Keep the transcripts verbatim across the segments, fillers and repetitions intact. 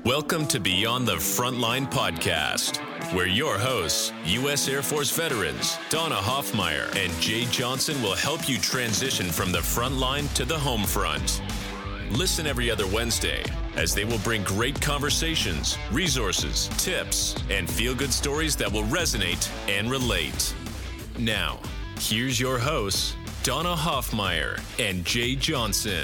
Welcome to Beyond the Frontline podcast, where your hosts, U S Air Force veterans Donna Hoffmeyer and Jay Johnson, will help you transition from the front line to the home front. Listen every other Wednesday as they will bring great conversations, resources, tips, and feel-good stories that will resonate and relate. Now, here's your hosts, Donna Hoffmeyer and Jay Johnson.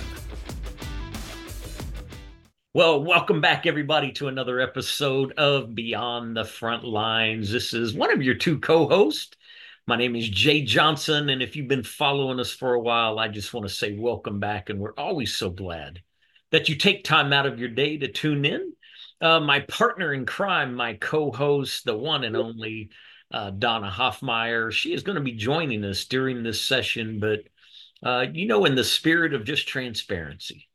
Well, welcome back, everybody, to another episode of Beyond the Front Lines. This is one of your two co-hosts. My name is Jay Johnson, and if you've been following us for a while, I just want to say welcome back, and we're always so glad that you take time out of your day to tune in. Uh, my partner in crime, my co-host, the one and only uh, Donna Hoffmeyer, she is going to be joining us during this session, but, uh, you know, in the spirit of just transparency.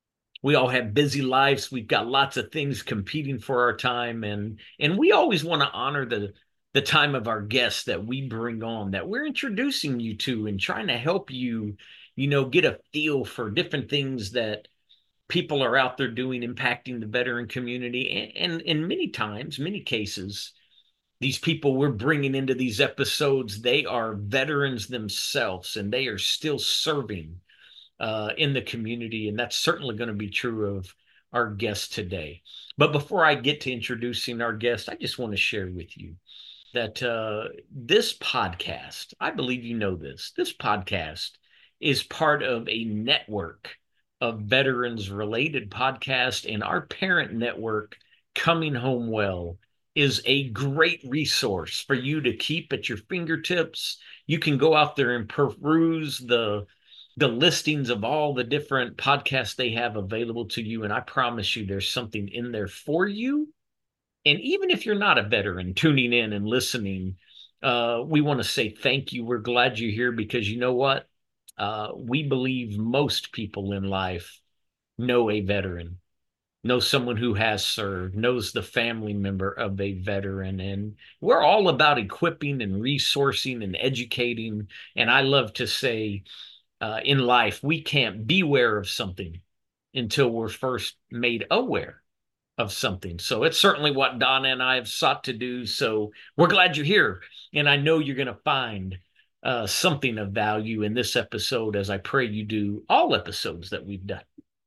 We all have busy lives. We've got lots of things competing for our time. And, and we always want to honor the, the time of our guests that we bring on, that we're introducing you to and trying to help you, you know, get a feel for different things that people are out there doing, impacting the veteran community. And, and, and many times, many cases, these people we're bringing into these episodes, they are veterans themselves, and they are still serving Uh, in the community, and that's certainly going to be true of our guest today. But before I get to introducing our guest, I just want to share with you that uh, this podcast, I believe you know this, this podcast is part of a network of veterans-related podcasts, and our parent network, Coming Home Well, is a great resource for you to keep at your fingertips. You can go out there and peruse the the listings of all the different podcasts they have available to you. And I promise you, there's something in there for you. And even if you're not a veteran tuning in and listening, uh, we want to say thank you. We're glad you're here because you know what? Uh, we believe most people in life know a veteran, know someone who has served, knows the family member of a veteran. And we're all about equipping and resourcing and educating. And I love to say, Uh, in life, we can't beware of something until we're first made aware of something. So it's certainly what Donna and I have sought to do. So we're glad you're here. And I know you're going to find uh, something of value in this episode, as I pray you do all episodes that we've done.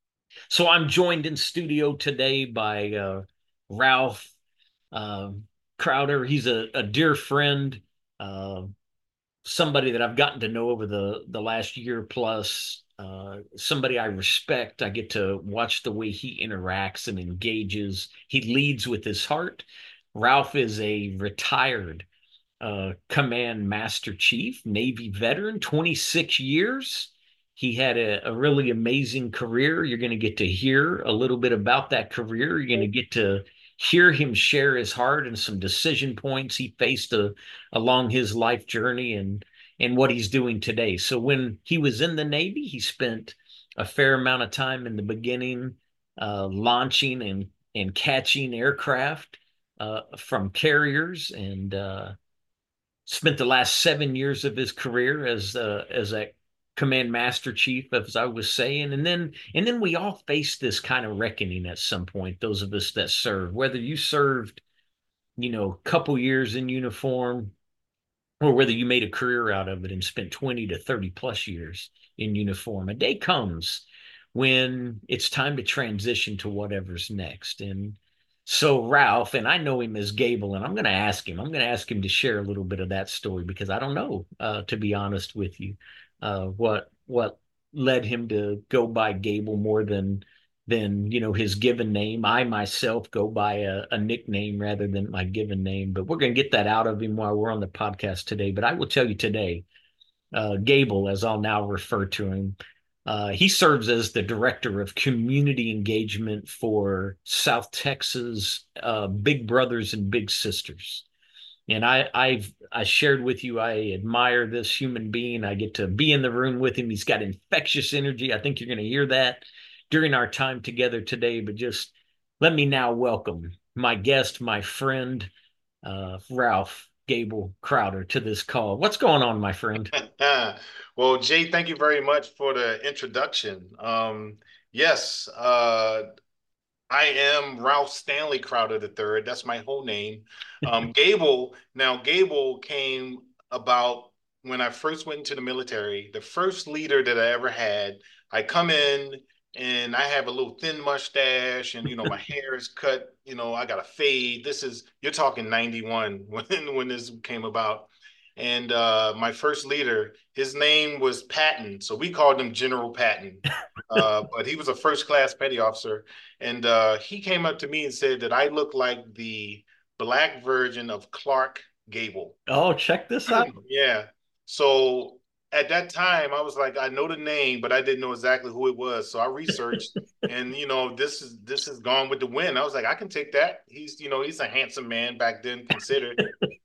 So I'm joined in studio today by uh, Ralph uh, Crowder. He's a, a dear friend. Uh, somebody that I've gotten to know over the the last year plus, uh, somebody I respect. I get to watch the way he interacts and engages. He leads with his heart. Ralph is a retired uh, Command Master Chief, Navy veteran, twenty-six years. He had a, a really amazing career. You're going to get to hear a little bit about that career. You're going to get to hear him share his heart and some decision points he faced uh, along his life journey and and what he's doing today. So when he was in the Navy, he spent a fair amount of time in the beginning uh, launching and and catching aircraft uh, from carriers, and uh, spent the last seven years of his career as uh, as a Command Master Chief, as I was saying. And then and then we all face this kind of reckoning at some point, those of us that serve, whether you served, you know, a couple years in uniform, or whether you made a career out of it and spent twenty to thirty plus years in uniform. A day comes when it's time to transition to whatever's next. And so Ralph, and I know him as Gable, and I'm going to ask him, I'm going to ask him to share a little bit of that story, because I don't know, uh, to be honest with you, uh, what, what led him to go by Gable more than, than, you know, his given name. I myself go by a, a nickname rather than my given name, but we're going to get that out of him while we're on the podcast today. But I will tell you today, uh, Gable, as I'll now refer to him, Uh, he serves as the director of community engagement for South Texas uh, Big Brothers and Big Sisters. And I, I've I shared with you, I admire this human being. I get to be in the room with him. He's got infectious energy. I think you're going to hear that during our time together today. But just let me now welcome my guest, my friend, uh, Ralph Gable Crowder, to this call. What's going on, my friend? Well, Jay, thank you very much for the introduction. Um, yes, uh, I am Ralph Stanley Crowder the third. That's my whole name. Um, Gable. Now, Gable came about when I first went into the military. The first leader that I ever had. I come in and I have a little thin mustache, and you know my hair is cut. You know I got a fade. This is you're talking ninety-one when when this came about. And uh, my first leader, his name was Patton, so we called him General Patton. Uh, but he was a first class petty officer. And uh, he came up to me and said that I look like the black version of Clark Gable. Oh, check this out. Yeah. So at that time, I was like, I know the name, but I didn't know exactly who it was. So I researched, and you know, this is this is Gone with the Wind. I was like, I can take that. He's you know, he's a handsome man back then, considered.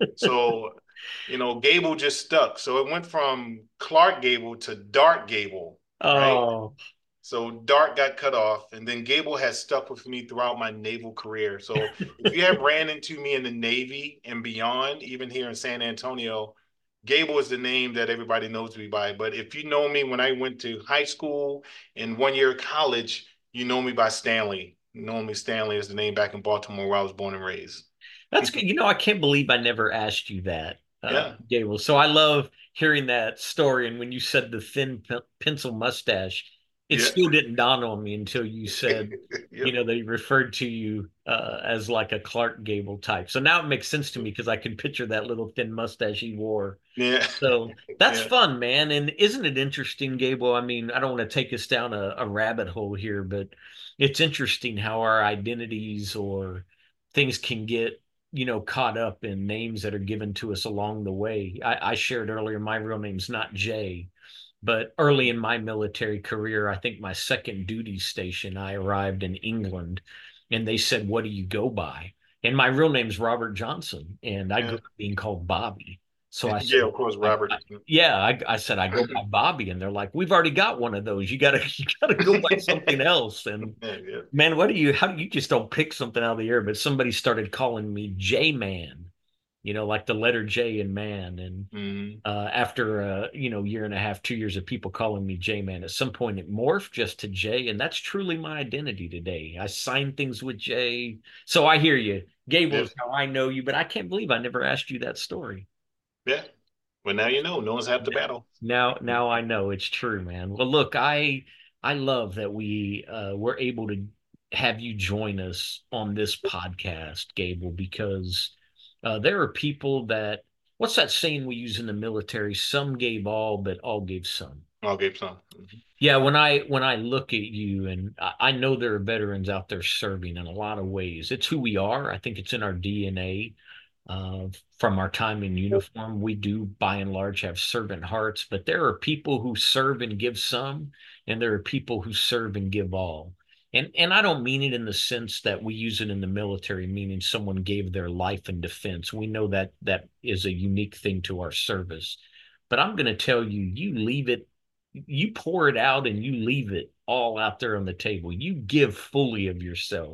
So, you know, Gable just stuck. So it went from Clark Gable to Dark Gable, right? Oh, So Dart got cut off, and then Gable has stuck with me throughout my naval career. So if you have ran into me in the Navy and beyond, even here in San Antonio, Gable is the name that everybody knows me by. But if you know me when I went to high school and one year of college, you know me by Stanley. You know me Stanley is the name back in Baltimore where I was born and raised. that's good. You know, I can't believe I never asked you that, uh, Yeah. Gable. So I love hearing that story. And when you said the thin pe pencil mustache, it Yeah. still didn't dawn on me until you said, you Yep. know, they referred to you uh, as like a Clark Gable type. So now it makes sense to me because I can picture that little thin mustache he wore. Yeah. So that's Yeah. fun, man. And isn't it interesting, Gable? I mean, I don't want to take us down a, a rabbit hole here, but it's interesting how our identities or things can get, you know, caught up in names that are given to us along the way. I, I shared earlier, my real name's not Jay, but early in my military career, I think my second duty station, I arrived in England and they said, "What do you go by?" And my real name's Robert Johnson, and I grew Yeah. up being called Bobby. So I Yeah, said, of course, I, Robert. I, yeah, I, I said I go by Bobby, and they're like, "We've already got one of those. You gotta, you gotta go by something else." And Yeah, yeah. man, what do you? How do you just don't pick something out of the air? But somebody started calling me J Man, you know, like the letter J in man. And Mhm. uh, after a you know year and a half, two years of people calling me J Man, at some point it morphed just to J, and that's truly my identity today. I sign things with J. So I hear you. Gable Yeah. is how I know you, but I can't believe I never asked you that story. Yeah. Well, now you know. No one's half the battle. Now, now I know it's true, man. Well, look, I I love that we uh, were able to have you join us on this podcast, Gable, because uh, there are people that what's that saying we use in the military? Some gave all, but all gave some. I'll give some. Mhm. Yeah, when I when I look at you, and I, I know there are veterans out there serving in a lot of ways. It's who we are. I think it's in our D N A uh, from our time in uniform. We do, by and large, have servant hearts, but there are people who serve and give some, and there are people who serve and give all. And and I don't mean it in the sense that we use it in the military, meaning someone gave their life in defense. We know that that is a unique thing to our service. But I'm going to tell you, you leave it, you pour it out and you leave it all out there on the table. You give fully of yourself.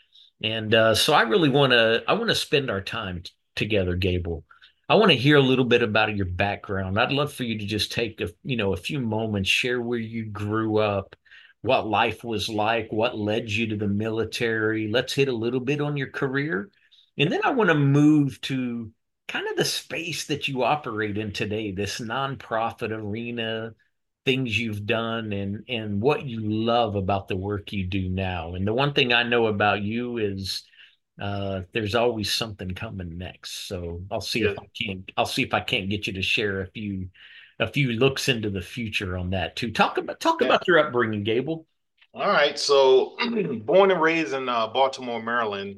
And uh, so I really want to I want to spend our time t- together, Gable. I want to hear a little bit about your background. I'd love for you to just take a you know a few moments, share where you grew up, what life was like, what led you to the military. Let's hit a little bit on your career, and then I want to move to kind of the space that you operate in today, this nonprofit arena, things you've done and and what you love about the work you do now. And the one thing I know about you is uh, there's always something coming next. So I'll see if Yeah. I can I'll see if I can't get you to share a few a few looks into the future on that too. Talk about talk Yeah. about your upbringing, Gable. All right. So, born and raised in uh, Baltimore, Maryland.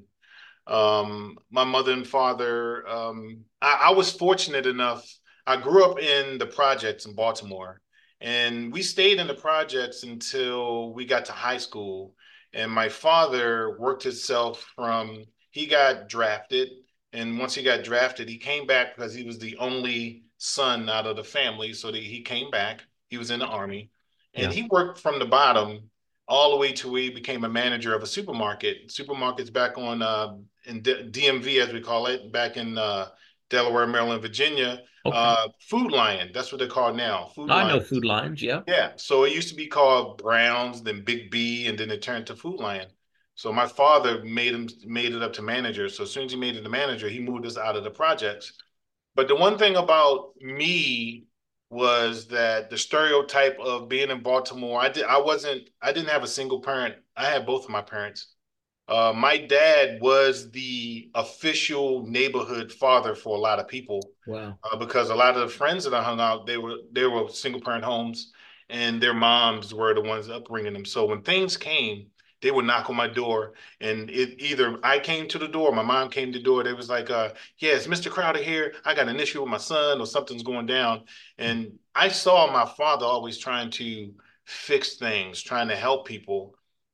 Um, my mother and father. Um, I, I was fortunate enough. I grew up in the projects in Baltimore, and we stayed in the projects until we got to high school. And my father worked himself from. He got drafted, and once he got drafted, he came back because he was the only son out of the family. So that he came back. He was in the army, and Yeah. he worked from the bottom all the way to where he became a manager of a supermarket. Supermarkets back on uh, in D M V, as we call it, back in uh, Delaware, Maryland, Virginia. Okay. Uh, Food Lion, that's what they're called now. Food I know Lion. Food Lions. Yeah. Yeah. So it used to be called Browns, then Big B, and then it turned to Food Lion. So my father made him made it up to manager. So as soon as he made it to manager, he moved us out of the projects. But the one thing about me was that the stereotype of being in Baltimore, I did I wasn't I didn't have a single parent. I had both of my parents. Uh, my dad was the official neighborhood father for a lot of people, Wow. uh, because a lot of the friends that I hung out, they were they were single parent homes, and their moms were the ones upbringing them. So when things came, they would knock on my door, and it either I came to the door, my mom came to the door. They was like, uh, "Yes, mister Crowder here. I got an issue with my son, or something's going down." And I saw my father always trying to fix things, trying to help people.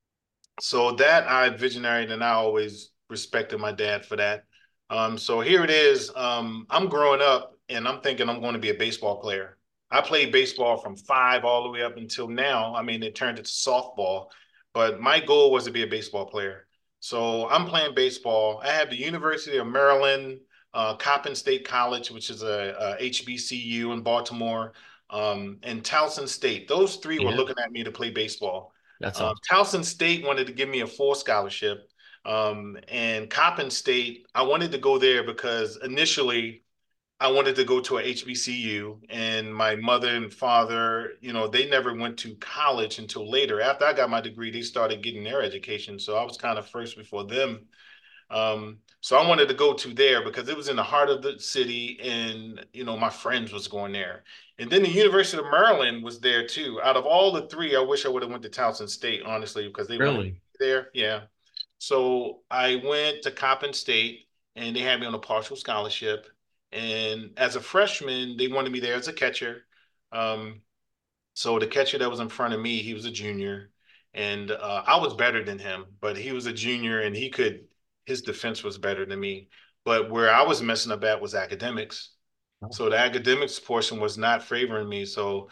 So that I visionary, and I always respected my dad for that. Um, so here it is. Um, I'm growing up and I'm thinking I'm going to be a baseball player. I played baseball from five all the way up until now. I mean, it turned into softball, but my goal was to be a baseball player. So I'm playing baseball. I have the University of Maryland, uh, Coppin State College, which is a, H B C U in Baltimore, um, and Towson State. Those three were Yeah, looking at me to play baseball. that's Um, awesome. Towson State wanted to give me a full scholarship. Um, and Coppin State, I wanted to go there because initially I wanted to go to a H B C U, and my mother and father, you know, they never went to college until later. After I got my degree, they started getting their education. So I was kind of first before them. Um, so I wanted to go to there because it was in the heart of the city, and you know my friends was going there. And then the University of Maryland was there too. Out of all the three, I wish I would have went to Towson State, honestly, because they wanted me Really? there. Yeah. So I went to Coppin State, and they had me on a partial scholarship. And as a freshman, they wanted me there as a catcher. Um, so the catcher that was in front of me, he was a junior, and uh, I was better than him, but he was a junior, and he could his defense was better than me. But where I was messing up at was academics. Oh, So the academics portion was not favoring me. So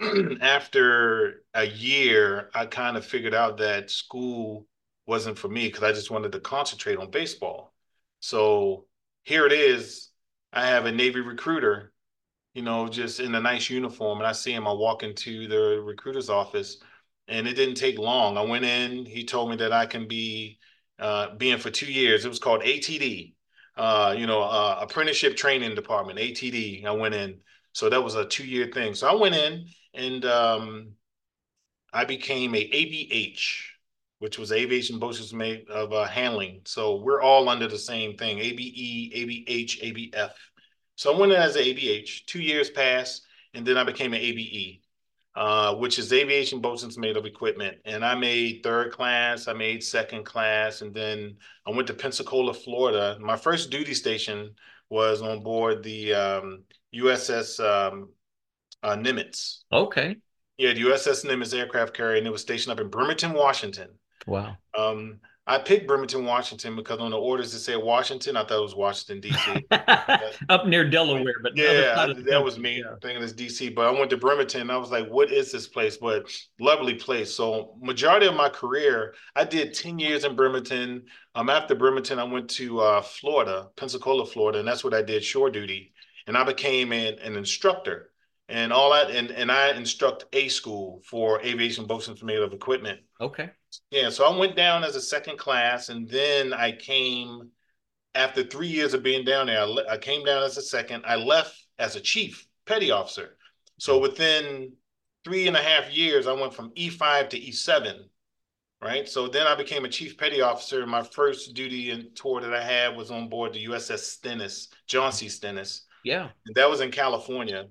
after a year, I kind of figured out that school wasn't for me because I just wanted to concentrate on baseball. So here it is. I have a Navy recruiter, you know, just in a nice uniform. And I see him, I walk into the recruiter's office, and it didn't take long. I went in, he told me that I can be uh, being for two years. It was called A T D, uh, you know, uh, Apprenticeship Training Department, A T D. I went in. So that was a two year thing. So I went in, and um, I became a A B H, which was Aviation Boats made of uh, handling. So we're all under the same thing, A B E, A B H, A B F. So I went in as an A B H. Two years passed, and then I became an A B E, uh, which is Aviation Boatswain's Mate of Equipment. And I made third class, I made second class, and then I went to Pensacola, Florida. My first duty station was on board the um, U S S um, uh, Nimitz. okay. Yeah, the U S S Nimitz aircraft carrier, and it was stationed up in Bremerton, Washington. Wow. Um, I picked Bremerton, Washington because on the orders it said Washington, I thought it was Washington, D C. Up near Delaware, but the other Yeah, side of I, the that was country. me Yeah. thinking it's D C, but I went to Bremerton and I was like, what is this place? But lovely place. So majority of my career, I did ten years in Bremerton. Um, after Bremerton, I went to uh, Florida, Pensacola, Florida, and that's what I did, shore duty. And I became an, an instructor. And all that, and, and I instruct A school for aviation boats and of equipment. Okay. Yeah, so I went down as a second class, and then I came after three years of being down there. I, le- I came down as a second. I left as a chief petty officer. So within three and a half years, I went from E five to E seven, right? So then I became a chief petty officer. My first duty and tour that I had was on board the U S S Stennis, John C. Stennis. Yeah. And that was in California.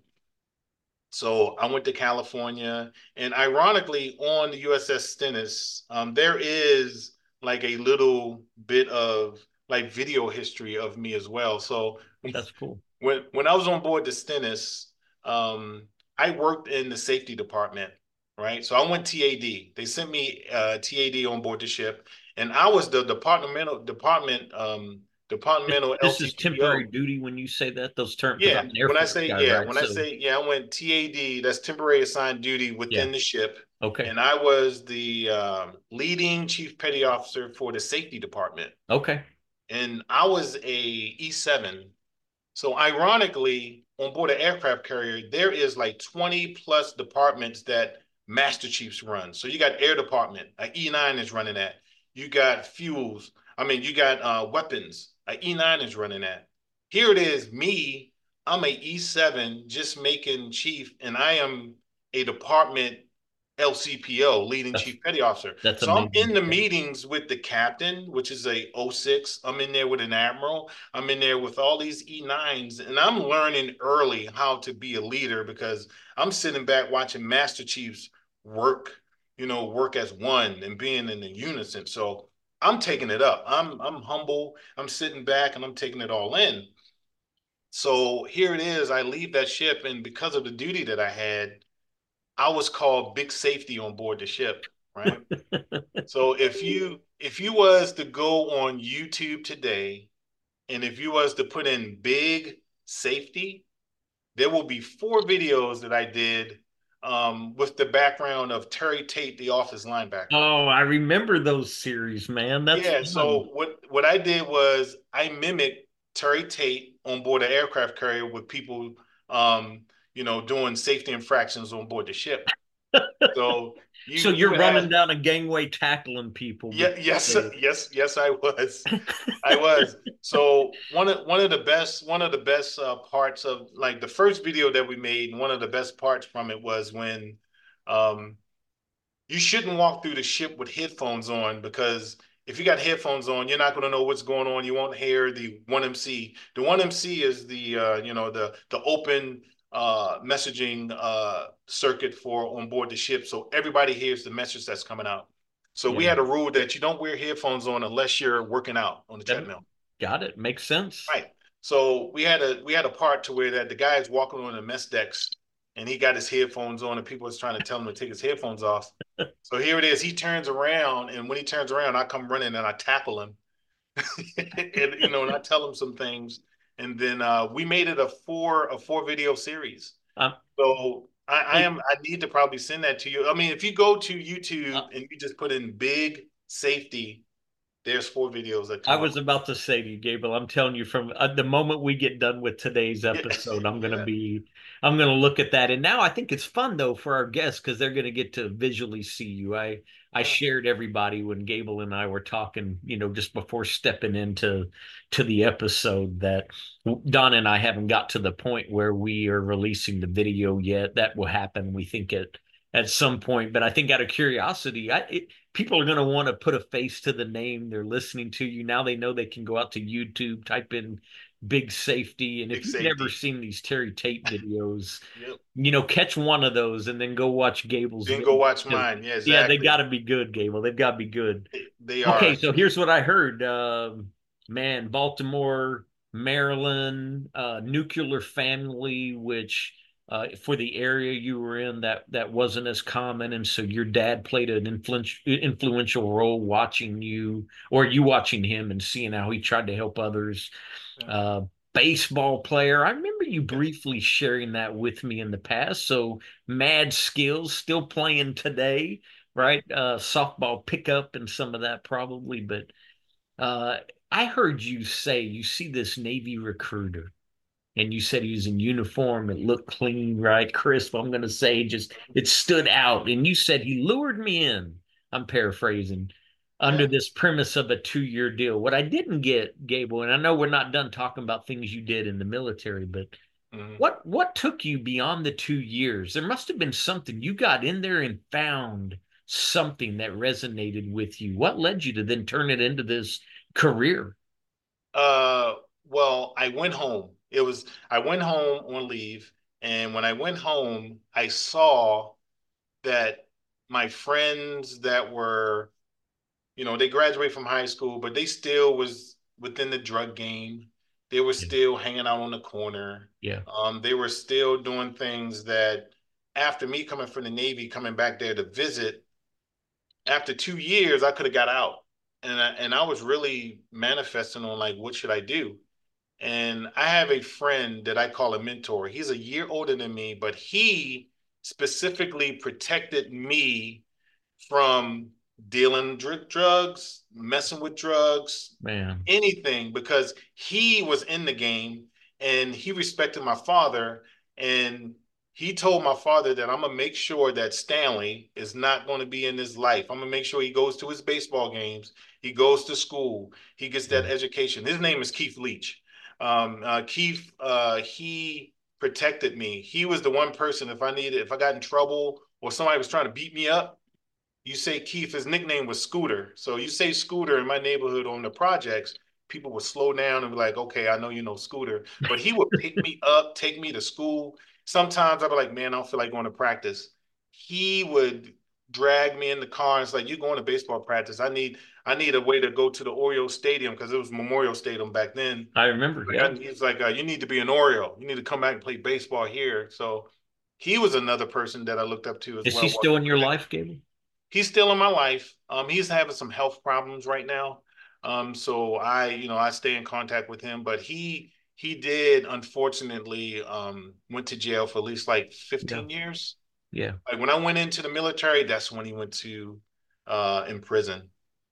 So I went to California, and ironically, on the U S S Stennis, um, there is like a little bit of like video history of me as well. So That's cool. when when I was on board the Stennis, um, I worked in the safety department, right? So I went T A D. They sent me uh, T A D on board the ship, and I was the departmental department um, This, departmental this is temporary L T P O. duty when you say that, those terms, because Yeah, I'm an Air when I Force say guy, yeah, right? when I So, say yeah, I went T A D. That's temporary assigned duty yeah. within the ship, Okay. and I was the um, leading chief petty officer for the safety department, Okay. and I was a E seven. So ironically, on board an aircraft carrier, there is like twenty plus departments that Master Chiefs run. So you got Air Department, an E nine is running that. you got fuels. I mean, you got uh, weapons. An E nine is running that. Here it is, me. I'm a E seven, just making chief, and I am a department L C P O, leading That's chief petty officer. that's So I'm amazing in the stuff. meetings with the captain, which is a oh six. I'm in there with an admiral. I'm in there with all these E nines, and I'm learning early how to be a leader because I'm sitting back watching Master Chiefs work, you know, work as one and being in the unison. So I'm taking it up. I'm I'm humble. I'm sitting back and I'm taking it all in. So here it is. I leave that ship, and because of the duty that I had, I was called big safety on board the ship, right? So if you if you was to go on YouTube today, and if you was to put in big safety, there will be four videos that I did um, with the background of Terry Tate, the Office linebacker. Oh, I remember those series, man. That's Yeah, fun. so what what I did was I mimicked Terry Tate on board an aircraft carrier with people, um, you know, doing safety infractions on board the ship. So So you you you're would running have, down a gangway tackling people yeah, because yes, they yes, yes, I was. I was. So one of one of the best one of the best uh, parts of like the first video that we made, and one of the best parts from it was when um you shouldn't walk through the ship with headphones on because if you got headphones on, you're not going to know what's going on. You won't hear the one M C. The one M C is the uh, you know the the open uh, messaging uh, circuit for on board the ship, so everybody hears the message that's coming out. So we yeah, had a rule that you don't wear headphones on unless you're working out on the that treadmill. got it. Makes sense. Right. So we had a we had a part to where that the guy is walking on the mess decks and he got his headphones on and people was trying to tell him to take his headphones off. So here it is. He turns around and when he turns around, I come running and I tackle him. And you know, and I tell him some things. And then uh, we made it a four a four video series. Um, So I, I hey, am I need to probably send that to you. I mean, if you go to uh, YouTube and you just put in big safety, there's four videos that I come up. was about to say to you, Gabriel, I'm telling you from uh, the moment we get done with today's Yeah, episode, I'm gonna yeah. be, I'm gonna look at that. And now I think it's fun though for our guests because they're gonna get to visually see you. I I Yeah. shared everybody when Gable and I were talking, you know, just before stepping into to the episode that Don and I haven't got to the point where we are releasing the video yet. That will happen, we think at at some point. But I think out of curiosity, I it, people are going to want to put a face to the name they're listening to you. Now they know they can go out to YouTube, type in big safety. And Big if you've never safety. seen these Terry Tate videos, Yep. you know, catch one of those and then go watch Gable's Then go video. watch Because, mine. Yeah, yeah, they got exactly. to be good, Gable. They've got to be good. They, they Okay, are. so here's what I heard. Um, man, Baltimore, Maryland, uh, nuclear family, which uh, for the area you were in, that that wasn't as common, and so your dad played an influential influential role watching you, or you watching him and seeing how he tried to help others. Yeah. Uh, Baseball player. I remember you Yeah. briefly sharing that with me in the past. So mad skills, still playing today, Yeah. right? Uh, softball pickup and some of that probably. But uh, I heard you say you see this Navy recruiter, and you said he was in uniform. It looked clean, right? Crisp. I'm going to say just it stood out. And you said he lured me in. I'm paraphrasing under Yeah. this premise of a two year deal. What I didn't get, Gable, and I know we're not done talking about things you did in the military, but Mhm. what what took you beyond the two years? There must have been something you got in there and found something that resonated with you. What led you to then turn it into this career? Uh, well, I went home. It was I went home on leave, and when I went home, I saw that my friends that were, you know, they graduated from high school, but they still was within the drug game. They were Yeah, still hanging out on the corner. yeah, Um, they were still doing things that after me coming from the Navy, coming back there to visit, after two years, I could have got out. And I, and I was really manifesting on like, what should I do? And I have a friend that I call a mentor. He's a year older than me, but he specifically protected me from dealing dr- drugs, messing with drugs, man. anything, because he was in the game and he respected my father. And he told my father that I'm gonna make sure that Stanley is not going to be in his life. I'm gonna make sure he goes to his baseball games, he goes to school, he gets that education. His name is Keith Leach. Um, uh, Keith, uh, he protected me. He was the one person, if I needed, if I got in trouble or somebody was trying to beat me up, you say Keith, his nickname was Scooter. So you say Scooter in my neighborhood on the projects, people would slow down and be like, okay, I know you know Scooter. But he would pick me up, take me to school. Sometimes I'd be like, man, I don't feel like going to practice. He would drag me in the car and it's like, you're going to baseball practice. I need I need a way to go to the Oriole Stadium because it was Memorial Stadium back then. I remember, Like, yeah. I, he's like, uh, you need to be an Oriole. You need to come back and play baseball here. So he was another person that I looked up to as Is well. he still in your life, Gable? He's still in my life. Um, he's having some health problems right now. Um, so I, you know, I stay in contact with him, but he he did unfortunately um went to jail for at least like fifteen Yeah. years. Yeah. Like when I went into the military, that's when he went to uh in prison.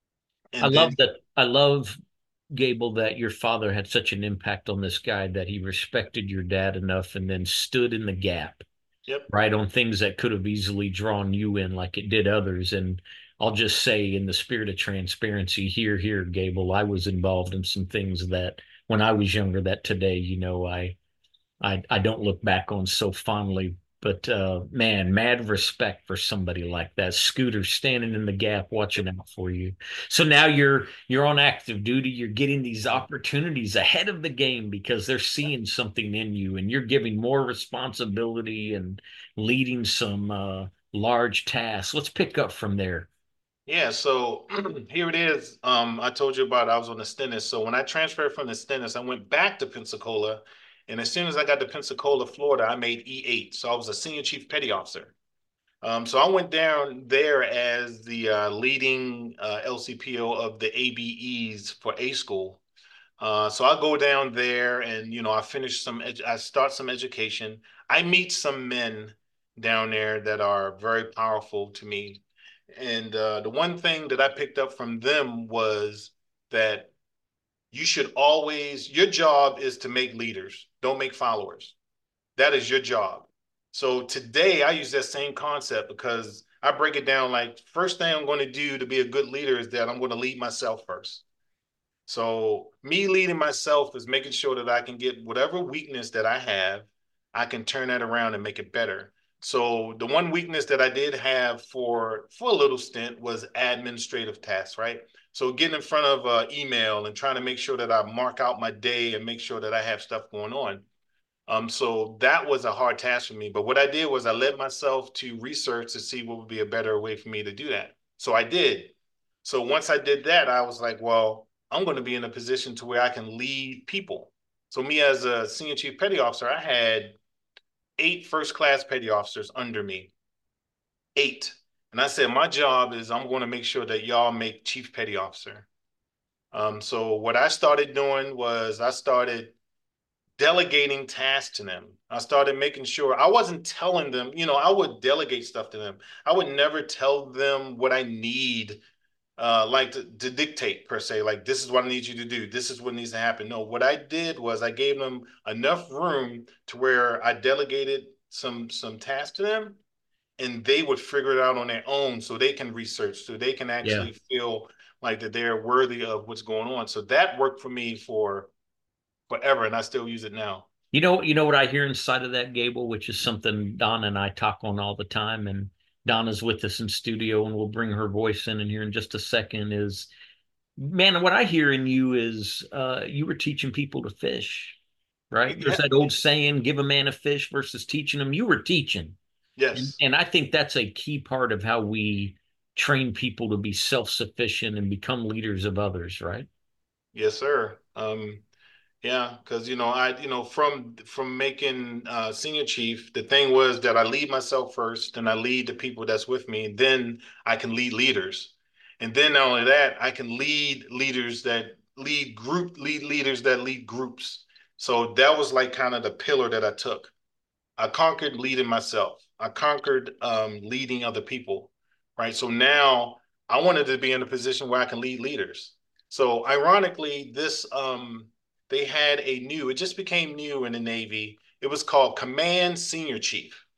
I And then love that. I love, Gable, that your father had such an impact on this guy that he respected your dad enough and then stood in the gap, yep. right, on things that could have easily drawn you in like it did others. And I'll just say, in the spirit of transparency, here, here, Gable, I was involved in some things that when I was younger that today, you know, I I I don't look back on so fondly. But uh, man, mad respect for somebody like that. Scooter standing in the gap, watching out for you. So now you're you're on active duty. You're getting these opportunities ahead of the game because they're seeing something in you, and you're giving more responsibility and leading some uh, large tasks. Let's pick up from there. Yeah, so here it is. Um, I told you about I was on the Stennis. So when I transferred from the Stennis, I went back to Pensacola. And as soon as I got to Pensacola, Florida, I made E eight. So I was a senior chief petty officer. Um, so I went down there as the uh, leading uh, L C P O of the A B Es for A school. Uh, so I go down there and, you know, I finish some, I start some education. I meet some men down there that are very powerful to me. And uh, the one thing that I picked up from them was that you should always, your job is to make leaders, don't make followers. That is your job. So today I use that same concept because I break it down like first thing I'm going to do to be a good leader is that I'm going to lead myself first. So me leading myself is making sure that I can get whatever weakness that I have, I can turn that around and make it better. So the one weakness that I did have for for a little stint was administrative tasks, right? So getting in front of uh, email and trying to make sure that I mark out my day and make sure that I have stuff going on. Um, so that was a hard task for me. But what I did was I led myself to research to see what would be a better way for me to do that. So I did. So once I did that, I was like, well, I'm going to be in a position to where I can lead people. So me as a senior chief petty officer, I had eight first class petty officers under me, eight. And I said, my job is I'm going to make sure that y'all make chief petty officer. Um, so what I started doing was I started delegating tasks to them. I started making sure I wasn't telling them, you know, I would delegate stuff to them. I would never tell them what I need, uh, like to, to dictate per se, like this is what I need you to do. This is what needs to happen. No, what I did was I gave them enough room to where I delegated some some tasks to them and they would figure it out on their own so they can research, so they can Yeah. actually feel like that they're worthy of what's going on. So that worked for me for forever and I still use it now. You know, you know what I hear inside of that, Gable, which is something Donna and I talk on all the time, and Donna's with us in studio, and we'll bring her voice in in here in just a second. Is, man, what I hear in you is uh, you were teaching people to fish, right? There's Yeah. that old saying, "Give a man a fish" versus teaching him. You were teaching, and, Yes. and I think that's a key part of how we train people to be self-sufficient and become leaders of others, right? Yes, sir. Um, yeah, because you know, I you know, from from making uh senior chief, the thing was that I lead myself first, and I lead the people that's with me, and then I can lead leaders. And then not only that, I can lead leaders that lead group lead leaders that lead groups. So that was like kind of the pillar that I took. I conquered leading myself. I conquered um, leading other people, right? So now I wanted to be in a position where I can lead leaders. So ironically, this um, they had a new. It just became new in the Navy. It was called Command Senior Chief.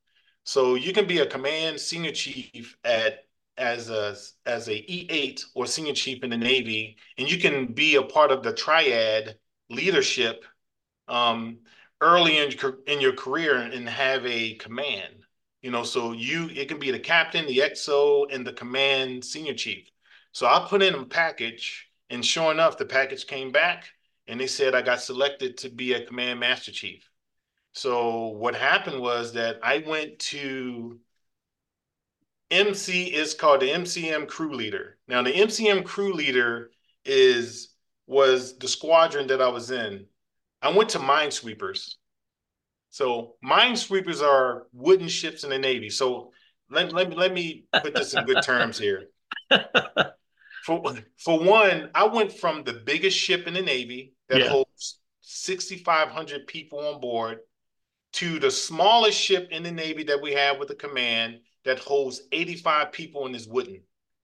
So you can be a command senior chief at as a as a E eight or senior chief in the Navy, and you can be a part of the triad leadership um, early in, in your career and have a command. You know, so you it can be the captain, the X O, and the command senior chief. So I put in a package, and sure enough, the package came back, and they said I got selected to be a command master chief. So what happened was that I went to M C is called the M C M crew leader. Now the M C M crew leader is was the squadron that I was in. I went to minesweepers. So minesweepers are wooden ships in the Navy. So let, let me let me put this in good terms here. For for one, I went from the biggest ship in the Navy that Yeah. holds sixty-five hundred people on board to the smallest ship in the Navy that we have with a command that holds eighty-five people and is wooden.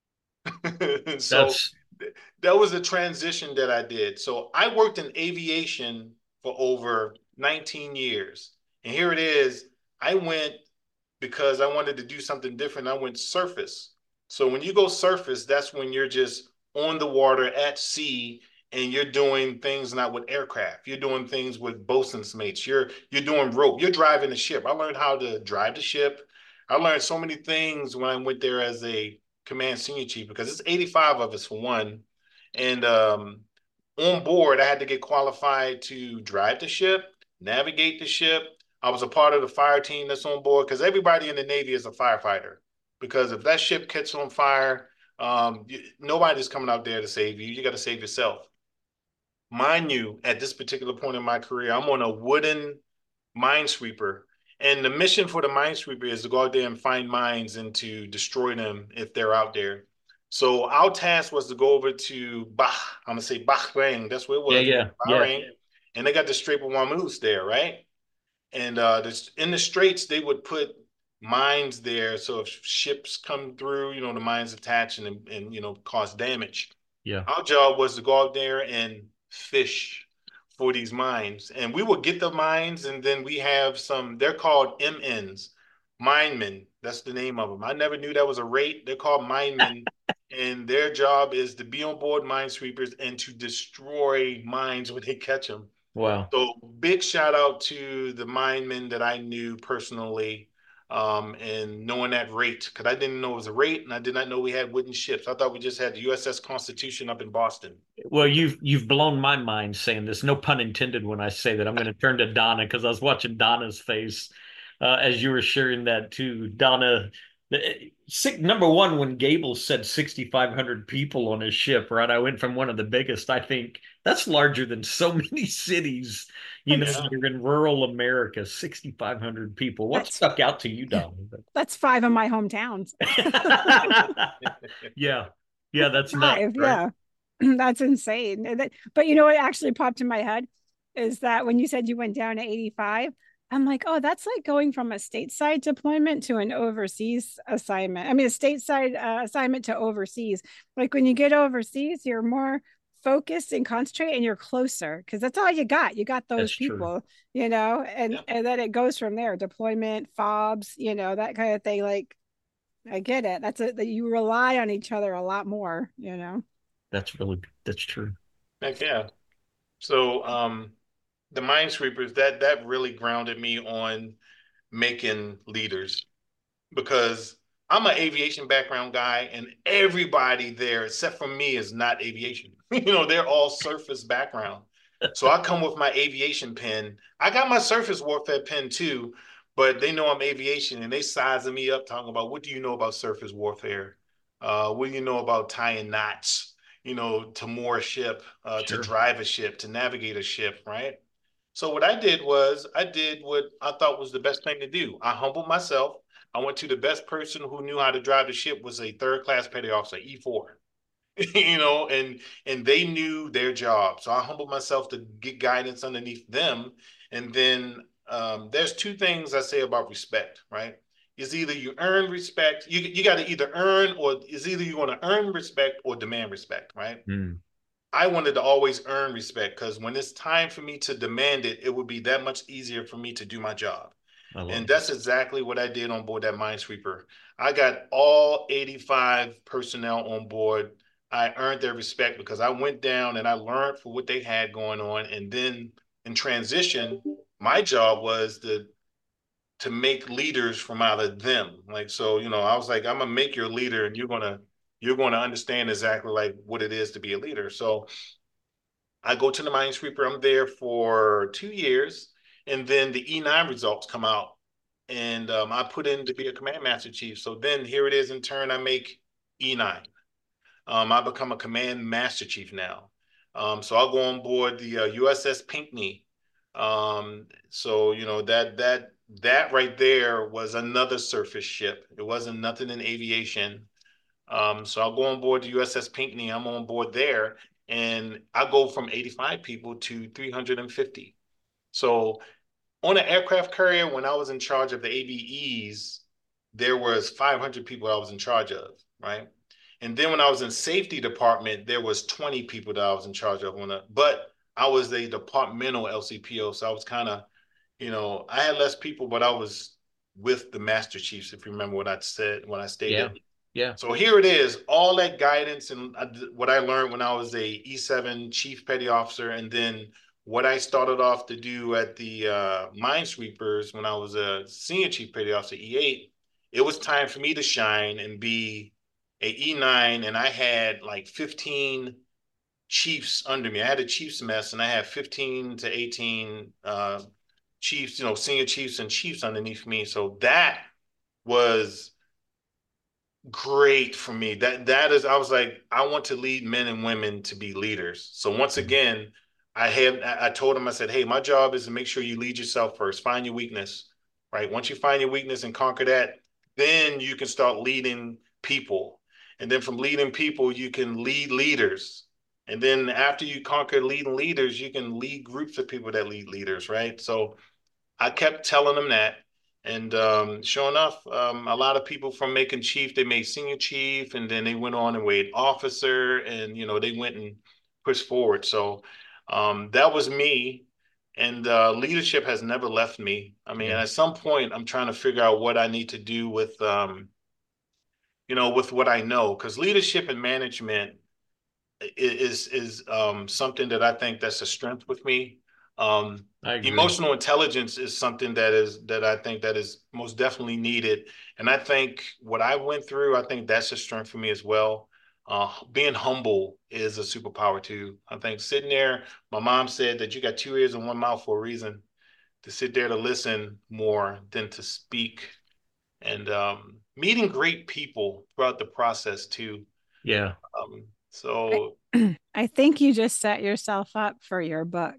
So That's that was a transition that I did. So I worked in aviation for over nineteen years. And here it is. I went because I wanted to do something different. I went surface. So when you go surface, that's when you're just on the water at sea and you're doing things not with aircraft. You're doing things with bosun's mates. You're you're doing rope. You're driving the ship. I learned how to drive the ship. I learned so many things when I went there as a command senior chief because it's eighty-five of us for one. And um, on board, I had to get qualified to drive the ship, navigate the ship. I was a part of the fire team that's on board because everybody in the Navy is a firefighter. Because if that ship catches on fire, um, you, nobody's coming out there to save you. You got to save yourself. Mind you, at this particular point in my career, I'm on a wooden minesweeper. And the mission for the minesweeper is to go out there and find mines and to destroy them if they're out there. So our task was to go over to Bah, I'm gonna say Bahrain. That's where it yeah, was, yeah, yeah. Bahrain. And they got the Strait of Hormuz there, right? And uh, this, in the straits, they would put mines there. So if ships come through, you know, the mines attach and, and you know, cause damage. Yeah. Our job was to go out there and fish for these mines. And we would get the mines, and then we have some, they're called M Ns, minemen. That's the name of them. I never knew that was a rate. They're called minemen. And their job is to be on board minesweepers and to destroy mines when they catch them. Wow. So big shout out to the minemen that I knew personally, um, and knowing that rate, because I didn't know it was a rate, and I did not know we had wooden ships. I thought we just had the U S S Constitution up in Boston. Well, you've you've blown my mind saying this. No pun intended when I say that. I'm going to turn to Donna because I was watching Donna's face uh, as you were sharing that too. Donna, number one, when Gable said sixty-five hundred people on his ship, right? I went from one of the biggest. I think that's larger than so many cities, you know, Yeah. that are in rural America. sixty-five hundred people. What That's stuck out to you, Donna? that's five of my hometowns. Yeah, yeah, that's nuts, Five, right? yeah. That's insane. And that- But you know what actually popped in my head is that when you said you went down to eighty-five, I'm like, oh, that's like going from a stateside deployment to an overseas assignment. I mean, a stateside uh, assignment to overseas. Like when you get overseas, you're more focused and concentrate and you're closer because that's all you got. You got those That's true. people, you know, and, Yeah. and then it goes from there. Deployment, fobs, you know, that kind of thing. Like, I get it. That's a, that you rely on each other a lot more, you know. That's really that's true. Heck yeah. So um, the minesweepers, that that really grounded me on making leaders because I'm an aviation background guy, and everybody there, except for me, is not aviation. You know, they're all surface background. So I come with my aviation pen. I got my surface warfare pen too, but they know I'm aviation, and they sizing me up, talking about what do you know about surface warfare? Uh, what do you know about tying knots? You know, to moor a ship, uh, to Sure. drive a ship, to navigate a ship, right? So what I did was I did what I thought was the best thing to do. I humbled myself. I went to the best person who knew how to drive the ship was a third class petty officer, E four. You know, and and they knew their job. So I humbled myself to get guidance underneath them. And then um, there's two things I say about respect, right? Is either you earn respect, you you got to either earn, or is either you want to earn respect or demand respect, right? Mm. I wanted to always earn respect because when it's time for me to demand it, it would be that much easier for me to do my job. And it. that's exactly what I did on board that Minesweeper. I got all eighty-five personnel on board. I earned their respect because I went down and I learned for what they had going on. And then in transition, my job was to to make leaders from out of them. Like, so, you know, I was like, I'm gonna make you a leader and you're gonna you're gonna understand exactly like what it is to be a leader. So I go to the Minesweeper, I'm there for two years, and then the E nine results come out. And um, I put in to be a command master chief. So then here it is in turn, I make E nine. Um, I become a command master chief now. Um, so I'll go on board the uh, U S S Pinckney. Um, so, you know, that that that right there was another surface ship. It wasn't nothing in aviation. Um, so I'll go on board the U S S Pinckney. I'm on board there, and I go from eighty-five people to three hundred fifty. So on an aircraft carrier, when I was in charge of the A B Es, there was five hundred people I was in charge of, right? And then when I was in safety department, there was twenty people that I was in charge of. When I, but I was a departmental L C P O, so I was kind of, you know, I had less people, but I was with the master chiefs, if you remember what I said, when I stated. Yeah. Yeah. So here it is, all that guidance and what I learned when I was a E seven chief petty officer, and then what I started off to do at the uh, Minesweepers when I was a senior chief petty officer, E eight, it was time for me to shine and be a E nine, and I had like fifteen chiefs under me. I had a chiefs mess, and I had fifteen to eighteen uh, chiefs, you know, senior chiefs and chiefs underneath me. So that was great for me. That that is, I was like, I want to lead men and women to be leaders. So once again, I had I told him, I said, hey, my job is to make sure you lead yourself first. Find your weakness, right? Once you find your weakness and conquer that, then you can start leading people. And then from leading people, you can lead leaders. And then after you conquer leading leaders, you can lead groups of people that lead leaders, right? So I kept telling them that. And um, sure enough, um, a lot of people from making chief, they made senior chief, and then they went on and made officer, and, you know, they went and pushed forward. So um, that was me. And uh, leadership has never left me. I mean, yeah. At some point, I'm trying to figure out what I need to do with, um, you know, with what I know, because leadership and management is is um, something that I think that's a strength with me. Um, emotional intelligence is something that is that I think that is most definitely needed, and I think what I went through, I think that's a strength for me as well. Uh, being humble is a superpower too. I think sitting there, my mom said that you got two ears and one mouth for a reason. To sit there to listen more than to speak, and um, meeting great people throughout the process too. Yeah. Um, so I, I think you just set yourself up for your book.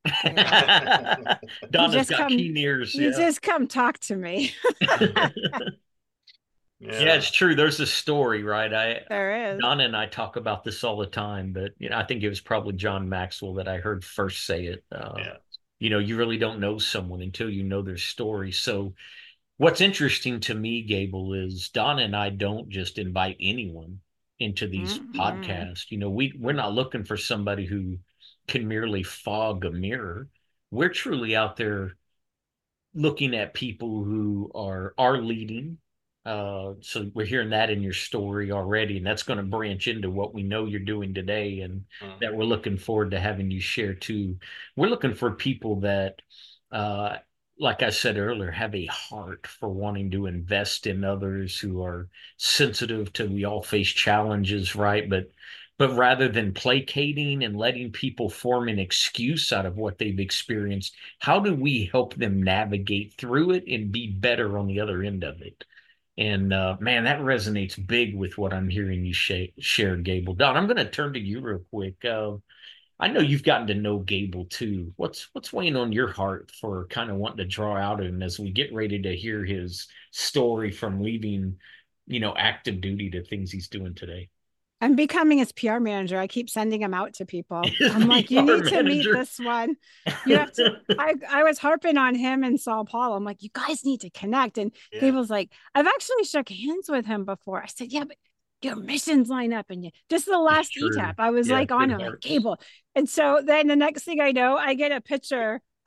Donna's got come, keen ears. You yeah. just come talk to me. yeah. yeah, it's true. There's a story, right? I there is. Donna and I talk about this all the time, but you know, I think it was probably John Maxwell that I heard first say it. Uh, yeah. You know, you really don't know someone until you know their story. So what's interesting to me, Gable, is Donna and I don't just invite anyone into these mm-hmm. podcasts. You know, we we're not looking for somebody who can merely fog a mirror. We're truly out there looking at people who are are leading. Uh, so we're hearing that in your story already, and that's going to branch into what we know you're doing today, and mm-hmm. that we're looking forward to having you share too. We're looking for people that, uh, like I said earlier, have a heart for wanting to invest in others, who are sensitive to, we all face challenges, right? But But rather than placating and letting people form an excuse out of what they've experienced, how do we help them navigate through it and be better on the other end of it? And uh, man, that resonates big with what I'm hearing you sh- share, Gable. Don, I'm going to turn to you real quick. Uh, I know you've gotten to know Gable too. What's what's weighing on your heart for kind of wanting to draw out him as we get ready to hear his story from leaving, you know, active duty to things he's doing today? I'm becoming his P R manager. I keep sending him out to people. I'm like, you need to meet this one. You have to. I, I was harping on him and Saul Paul. I'm like, you guys need to connect. And yeah. Gable's like, I've actually shook hands with him before. I said, yeah, but your missions line up. And you, just the last E TAP, I was yeah, like on him, like, Gable. And so then the next thing I know, I get a picture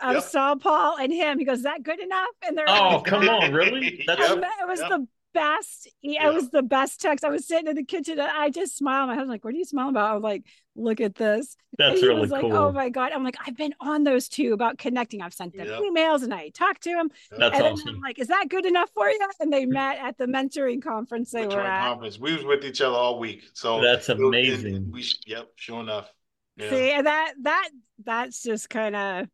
of Yep. Saul Paul and him. He goes, "Is that good enough?" And they're Oh, come on, really? That's Yep. it was Yep. the best. It Yep. was the best text. I was sitting in the kitchen and I just smiled. My husband's like, "What are you smiling about?" I was like, "Look at this." And that's he really was like, cool. "Oh my God." I'm like, "I've been on those two about connecting. I've sent them Yep. emails and I talked to him." That's And then awesome. I'm like, "Is that good enough for you?" And they met at the mentoring conference they were Mentoring at. conference. We was with each other all week. So That's it was- and amazing. we yep, sure enough. Yeah. See, and that that that's just kind of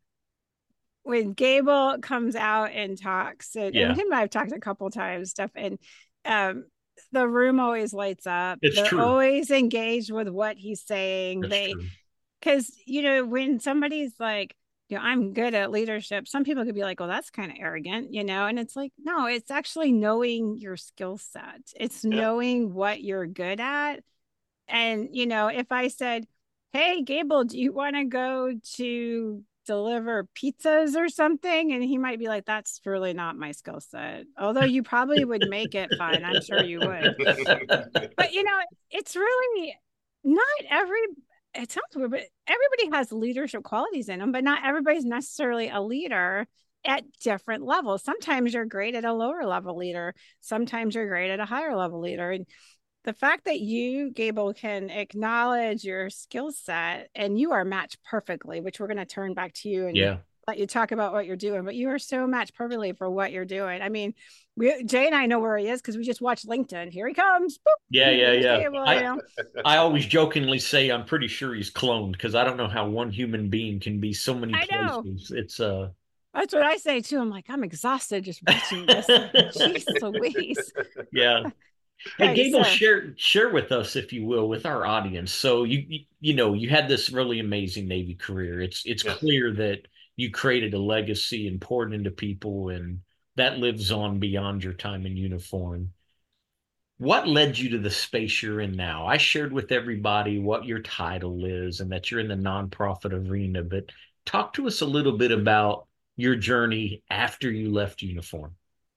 when Gable comes out and talks, and, Yeah. and him and I've talked a couple times, stuff, and um, the room always lights up. It's They're true. always engaged with what he's saying. That's They, true. because you know, when somebody's like, you know, I'm good at leadership, some people could be like, well, that's kind of arrogant, you know, and it's like, no, it's actually knowing your skill set. It's Yeah. knowing what you're good at. And, you know, if I said, "Hey, Gable, do you want to go to deliver pizzas or something?" And he might be like, "That's really not my skill set." Although you probably would make it fine. I'm sure you would. But, you know, it's really not every, it sounds weird, but everybody has leadership qualities in them, but not everybody's necessarily a leader at different levels. Sometimes you're great at a lower level leader. Sometimes you're great at a higher level leader. And the fact that you, Gable, can acknowledge your skill set and you are matched perfectly, which we're going to turn back to you and Yeah. let you talk about what you're doing, but you are so matched perfectly for what you're doing. I mean, we, Jay and I know where he is because we just watched LinkedIn. Here he comes. Boop. Yeah, yeah, There's yeah. Gable, I, you know? I always jokingly say I'm pretty sure he's cloned because I don't know how one human being can be so many I know. places. It's uh That's what I say too. I'm like, I'm exhausted just watching this. Jeez Louise. yeah. Hey, Okay, Gable, so share share with us, if you will, with our audience. So you you, you know you had this really amazing Navy career. It's it's Yeah. clear that you created a legacy and poured into people, and that lives on beyond your time in uniform. What led you to the space you're in now? I shared with everybody what your title is and that you're in the nonprofit arena, but talk to us a little bit about your journey after you left uniform.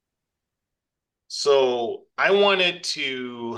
So I wanted to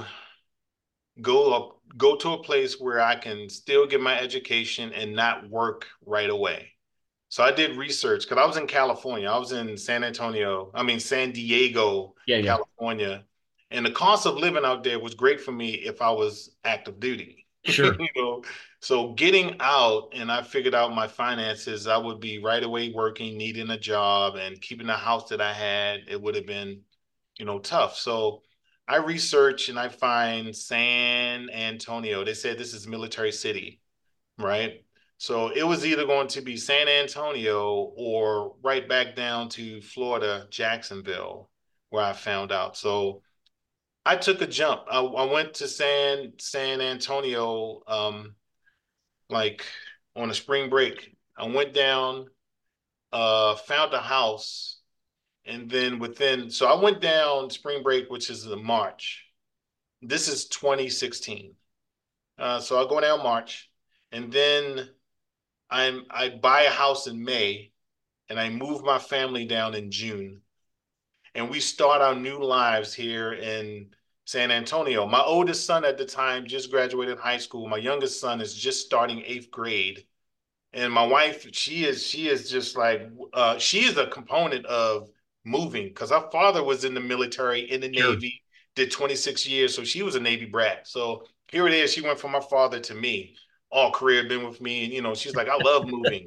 go up, go to a place where I can still get my education and not work right away. So I did research because I was in California. I was in San Antonio, I mean San Diego, Yeah, yeah. California. And the cost of living out there was great for me if I was active duty. Sure. You know, so getting out and I figured out my finances, I would be right away working, needing a job and keeping the house that I had. It would have been, you know, tough. So I research and I find San Antonio. They said this is military city, right? So it was either going to be San Antonio or right back down to Florida, Jacksonville, where I found out. So I took a jump. I, I went to San San Antonio, um, like on a spring break. I went down, uh, found a house, and then within, so I went down spring break, which is the March. This is twenty sixteen. Uh, so I go down March, and then I'm I buy a house in May, and I move my family down in June, and we start our new lives here in San Antonio. My oldest son at the time just graduated high school. My youngest son is just starting eighth grade. And my wife, she is she is just like uh, she is a component of moving because her father was in the military in the Sure. Navy, did twenty-six years, so she was a Navy brat. So here it is, she went from my father to me. All career been with me, and you know, she's like, I love moving.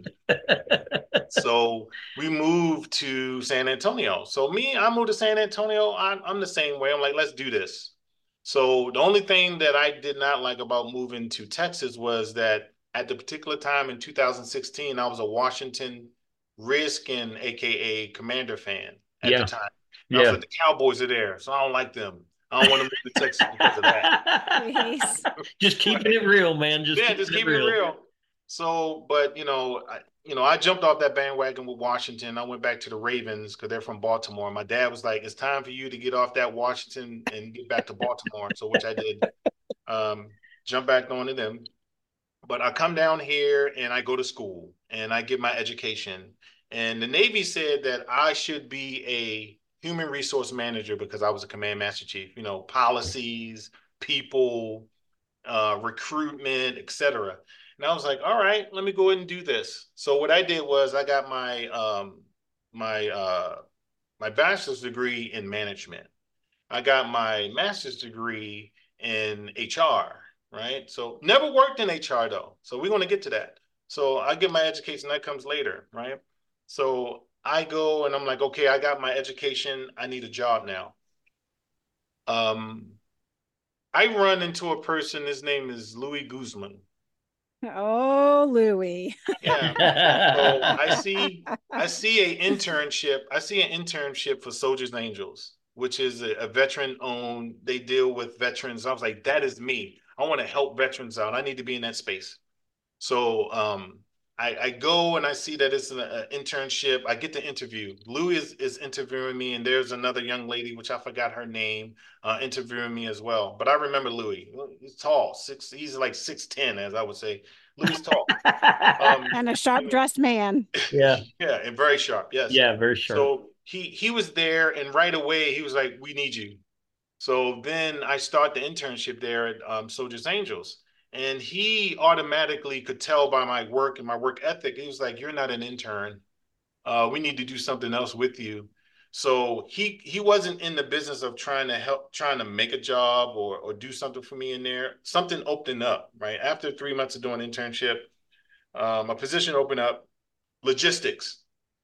So we moved to San Antonio. So me, I moved to San Antonio. I'm, I'm the same way. I'm like, let's do this. So the only thing that I did not like about moving to Texas was that at the particular time in two thousand sixteen, I was a Washington Redskin, aka Commander fan at the Yeah. time. And I was Yeah. like, the Cowboys are there, so I don't like them. I don't want to move to Texas because of that. Jeez. Just keeping it real, man. Just Yeah, keeping just it keeping it real. real. So, but you know, I, you know, I jumped off that bandwagon with Washington. I went back to the Ravens because they're from Baltimore. My dad was like, "It's time for you to get off that Washington and get back to Baltimore." So, which I did. Um, jump back onto them. But I come down here and I go to school and I get my education. And the Navy said that I should be a human resource manager because I was a command master chief. You know, policies, people, uh, recruitment, et cetera. And I was like, all right, let me go ahead and do this. So what I did was I got my um my uh my bachelor's degree in management. I got my master's degree in H R, right? So never worked in H R though. So we're going to get to that. So I get my education, that comes later, right? So I go and I'm like, okay, I got my education. I need a job now. Um, I run into a person, his name is Louis Guzman. Oh, Louis. Yeah. So I see I see a internship. I see an internship for Soldiers Angels, which is a, a veteran owned. They deal with veterans. I was like, that is me. I want to help veterans out. I need to be in that space. So um, I, I go and I see that it's an a internship. I get the interview. Louis is, is interviewing me, and there's another young lady, which I forgot her name, uh, interviewing me as well. But I remember Louis. He's tall, six. He's like six ten, as I would say. Louis is tall. Um, And a sharp dressed man. Yeah. Yeah, and very sharp. Yes. Yeah, very sharp. So he he was there, and right away he was like, "We need you." So then I start the internship there at um, Soldiers Angels, and he automatically could tell by my work and my work ethic. He was like, "You're not an intern. Uh, we need to do something else with you." So he he wasn't in the business of trying to help, trying to make a job or or do something for me in there. Something opened up, right? After three months of doing internship, um, a position opened up, logistics.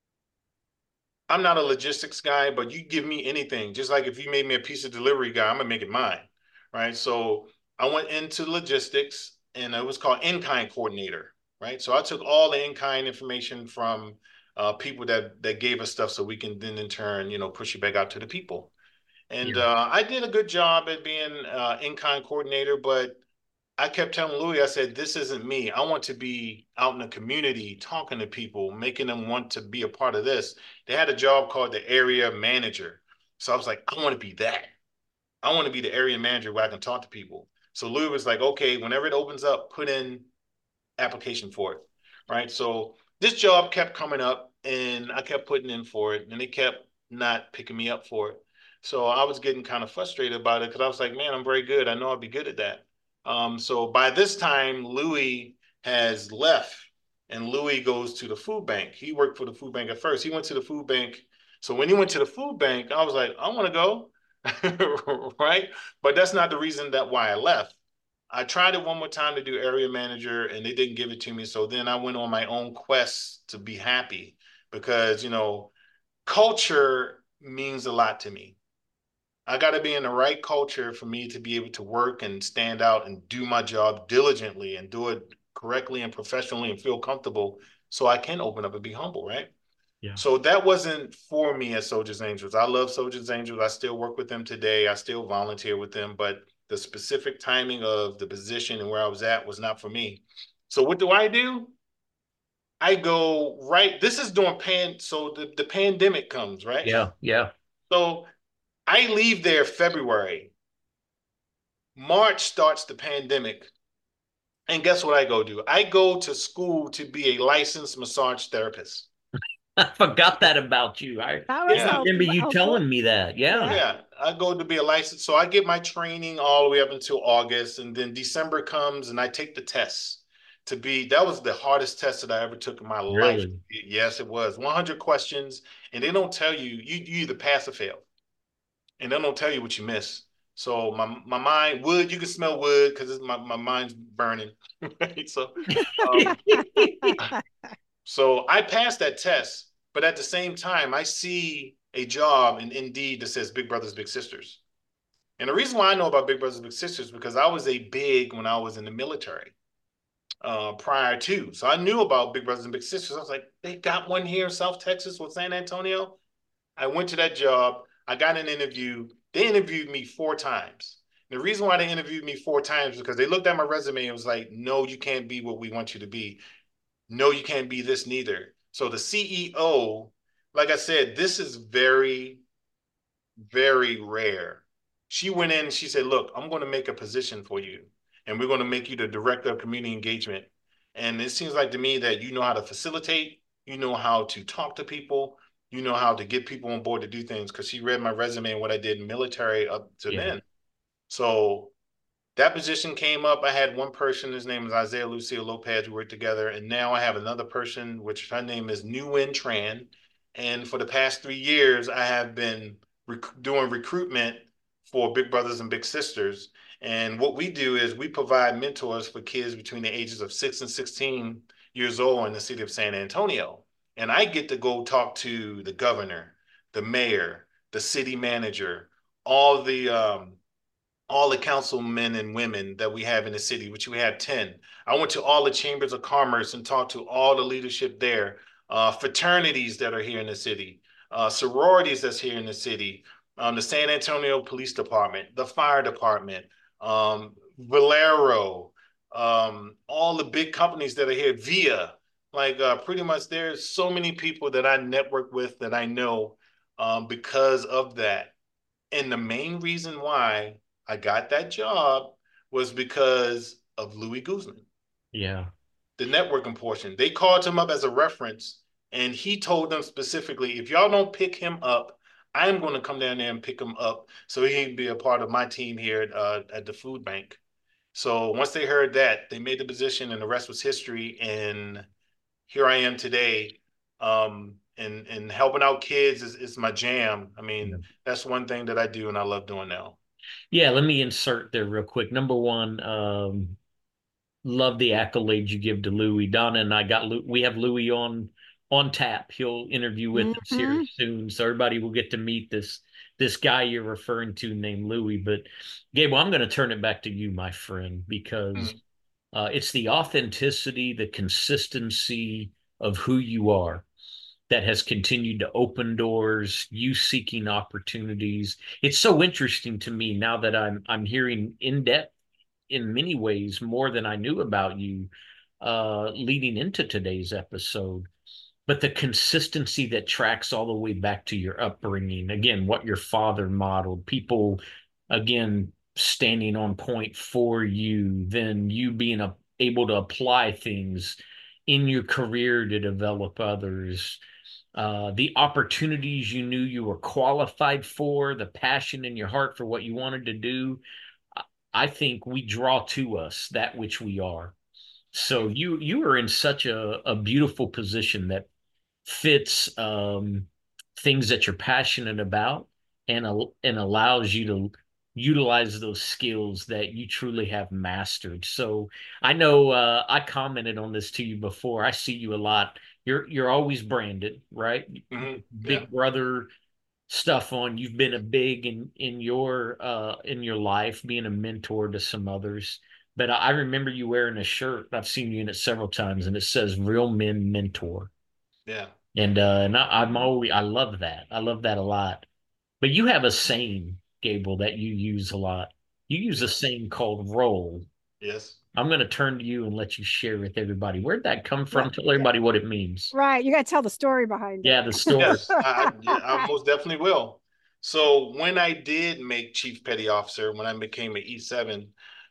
I'm not a logistics guy, but you give me anything. Just like if you made me a piece of delivery guy, I'm gonna make it mine, right? So I went into logistics, and it was called in-kind coordinator, right? So I took all the in-kind information from uh, people that that gave us stuff, so we can then in turn, you know, push it back out to the people. And Yeah. uh, I did a good job at being uh, in-kind coordinator, but I kept telling Louis, I said, this isn't me. I want to be out in the community, talking to people, making them want to be a part of this. They had a job called the area manager. So I was like, I want to be that. I want to be the area manager where I can talk to people. So Louis was like, okay, whenever it opens up, put in application for it. Right. So this job kept coming up, and I kept putting in for it, and they kept not picking me up for it. So I was getting kind of frustrated about it, because I was like, man, I'm very good. I know I'll be good at that. Um, so by this time, Louis has left, and Louis goes to the food bank. He worked for the food bank at first. He went to the food bank. So when he went to the food bank, I was like, I want to go. Right. But that's not the reason that why I left. I tried it one more time to do area manager, and they didn't give it to me. So then I went on my own quest to be happy, because, you know, culture means a lot to me. I got to be in the right culture for me to be able to work and stand out and do my job diligently and do it correctly and professionally and feel comfortable, so I can open up and be humble, right? Yeah. So that wasn't for me at Soldiers Angels. I love Soldiers Angels. I still work with them today. I still volunteer with them, but the specific timing of the position and where I was at was not for me. So what do I do? I go right. This is during pan. So the, the pandemic comes, right? Yeah. Yeah. So I leave there February. March starts the pandemic. And guess what I go do? I go to school to be a licensed massage therapist. I forgot that about you. I, That was Yeah. I remember you helpful. telling me that. Yeah. Yeah. Yeah, I go to be a license. So I get my training all the way up until August, and then December comes and I take the tests to be, that was the hardest test that I ever took in my life. Really? Yes, it was. one hundred questions, and they don't tell you, you, you either pass or fail. And they don't tell you what you miss. So my my mind, wood, you can smell wood because my, my mind's burning. Right? So um, so I passed that test, but at the same time, I see a job in Indeed that says Big Brothers Big Sisters. And the reason why I know about Big Brothers Big Sisters is because I was a big when I was in the military uh, prior to. So I knew about Big Brothers and Big Sisters. I was like, they got one here in South Texas with San Antonio. I went to that job. I got an interview. They interviewed me four times. The reason why they interviewed me four times is because they looked at my resume and was like, no, you can't be what we want you to be. No, you can't be this neither. So the C E O, like I said, this is very, very rare. She went in and she said, look, I'm going to make a position for you, and we're going to make you the director of community engagement. And it seems like to me that you know how to facilitate, you know how to talk to people, you know how to get people on board to do things, because she read my resume and what I did in military up to Yeah. then. So That position came up. I had one person, his name is Isaiah Lucio Lopez. We worked together. And now I have another person, which her name is Nguyen Tran. And for the past three years, I have been rec- doing recruitment for Big Brothers and Big Sisters. And what we do is we provide mentors for kids between the ages of six and sixteen years old in the city of San Antonio. And I get to go talk to the governor, the mayor, the city manager, all the um, all the councilmen and women that we have in the city, which we have ten. I went to all the chambers of commerce and talked to all the leadership there, uh, fraternities that are here in the city, uh, sororities that's here in the city, um, the San Antonio Police Department, the fire department, um, Valero, um, all the big companies that are here, Via. Like uh, pretty much there's so many people that I network with that I know um, because of that. And the main reason why I got that job was because of Louis Guzman, Yeah. the networking portion. They called him up as a reference, and he told them specifically, if y'all don't pick him up, I'm going to come down there and pick him up so he can be a part of my team here at, uh, at the food bank. So once they heard that, they made the position, and the rest was history. And here I am today. Um, and and helping out kids is, is my jam. I mean, Yeah. that's one thing that I do and I love doing now. Yeah, let me insert there real quick. Number one, um, love the accolades you give to Louis. Donna and I got Lou, we have Louis on on tap. He'll interview with us here Mhm. soon, so everybody will get to meet this this guy you're referring to named Louis. But Gabe, I'm going to turn it back to you, my friend, because Mm. uh, it's the authenticity, the consistency of who you are that has continued to open doors, you seeking opportunities. It's so interesting to me now that I'm I'm hearing in depth in many ways more than I knew about you uh, leading into today's episode. But the consistency that tracks all the way back to your upbringing, again, what your father modeled, people, again, standing on point for you, then you being a, able to apply things in your career to develop others, uh, the opportunities you knew you were qualified for, the passion in your heart for what you wanted to do. I think we draw to us that which we are. So you you are in such a, a beautiful position that fits um, things that you're passionate about and and allows you to utilize those skills that you truly have mastered. So I know uh, I commented on this to you before. I see you a lot. You're you're always branded, right? Mm-hmm. Yeah. Big brother stuff on. You've been a big in in your uh in your life, being a mentor to some others. But I remember you wearing a shirt. I've seen you in it several times, and it says "Real Men Mentor." Yeah. And uh, and I, I'm always I love that. I love that a lot. But you have a saying, Gable, that you use a lot. You use a Yes. saying called "roll." Yes. I'm going to turn to you and let you share with everybody. Where'd that come Well, from? Tell everybody what it means. right. You got to tell the story behind it. Yeah, the story. Yes. I, I, yeah, I most definitely will. So when I did make Chief Petty Officer, when I became an E seven,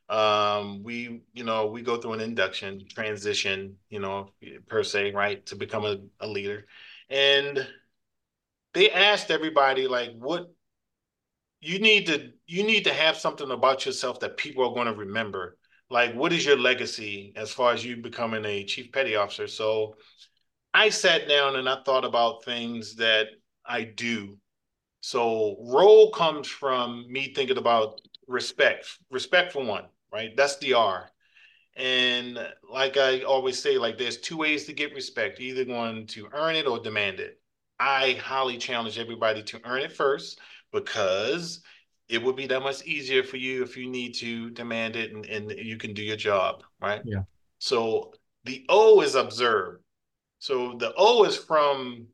um, we, you know, we go through an induction transition, you know, per se, right, to become a, a leader. And they asked everybody, like, what you need to you need to have something about yourself that people are going to remember. Like, what is your legacy as far as you becoming a chief petty officer? So I sat down and I thought about things that I do. So role comes from me thinking about respect, respect for one, right? That's the R. And like I always say, like there's two ways to get respect. You're either going to earn it or demand it. I highly challenge everybody to earn it first because it would be that much easier for you if you need to demand it and, and you can do your job, right? Yeah. So the O is observe. So the O is from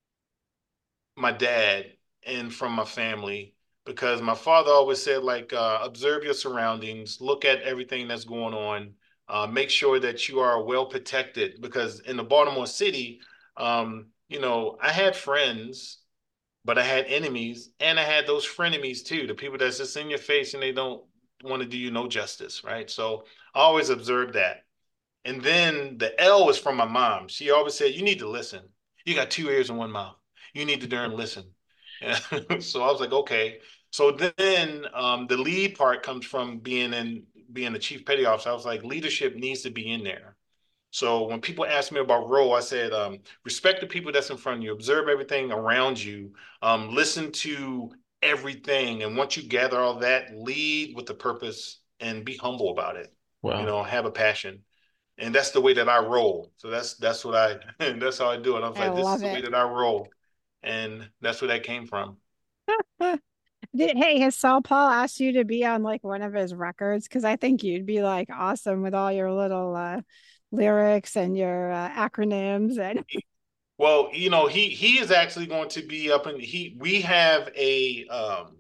my dad and from my family because my father always said like uh, observe your surroundings, look at everything that's going on, uh, make sure that you are well protected because in the Baltimore City, um, you know, I had friends, but I had enemies, and I had those frenemies too, the people that's just in your face and they don't want to do you no justice, right? So I always observed that. And then the L was from my mom. She always said, you need to listen. You got two ears and one mouth. You need to darn listen. So I was like, okay. So then um, the lead part comes from being in being the chief petty officer, I was like, leadership needs to be in there. So when people ask me about role, I said, um, respect the people that's in front of you, observe everything around you, um, listen to everything. And once you gather all that, lead with the purpose and be humble about it. Wow. You know, have a passion. And that's the way that I roll. So that's that's what I that's how I do it. I was I like, this is the it. way that I roll. And that's where that came from. Did, hey, has Saul Paul asked you to be on like one of his records? Because I think you'd be like awesome with all your little uh, lyrics and your uh, acronyms. And well, you know, he he is actually going to be up in he. We have a um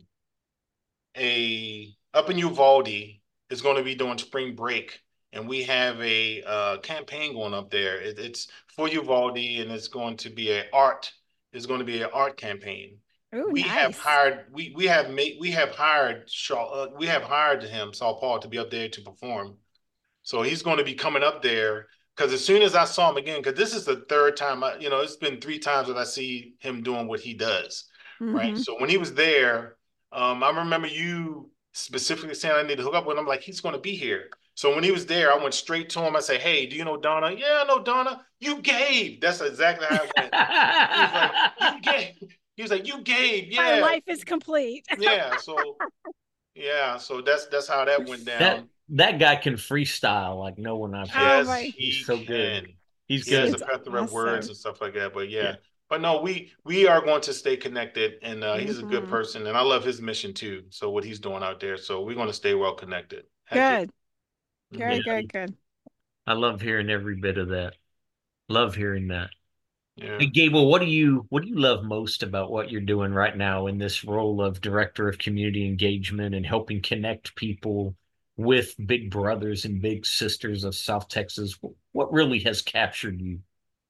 a up in Uvalde is going to be doing spring break, and we have a uh, campaign going up there. It, it's for Uvalde, and it's going to be a art. It's going to be an art campaign. Ooh, we nice. have hired we we have made we have hired Shaw uh, we have hired him Saul Paul to be up there to perform. So he's going to be coming up there because as soon as I saw him again, because this is the third time I, you know, it's been three times that I see him doing what he does, mm-hmm. right? So when he was there, um, I remember you specifically saying I need to hook up with him. I'm like, he's going to be here. So when he was there, I went straight to him. I said, hey, do you know Donna? Yeah, I know Donna. You gave. That's exactly how it went. He was like, you gave. He was like, you gave. Yeah. My life is complete. yeah. So, yeah. So that's that's how that went down. That, that guy can freestyle like no one I've heard. Yes, oh he he's so can. good. He's he good. He has a plethora awesome. of words and stuff like that. But yeah. yeah. But no, we we are going to stay connected, and uh, he's mm-hmm. a good person, and I love his mission too. So what he's doing out there. So we're going to stay well connected. Good. Good, yeah. good, good. I love hearing every bit of that. Love hearing that. Yeah. Hey, Gable, what do you what do you love most about what you're doing right now in this role of director of community engagement and helping connect people with big brothers and big sisters of South Texas? What really has captured you?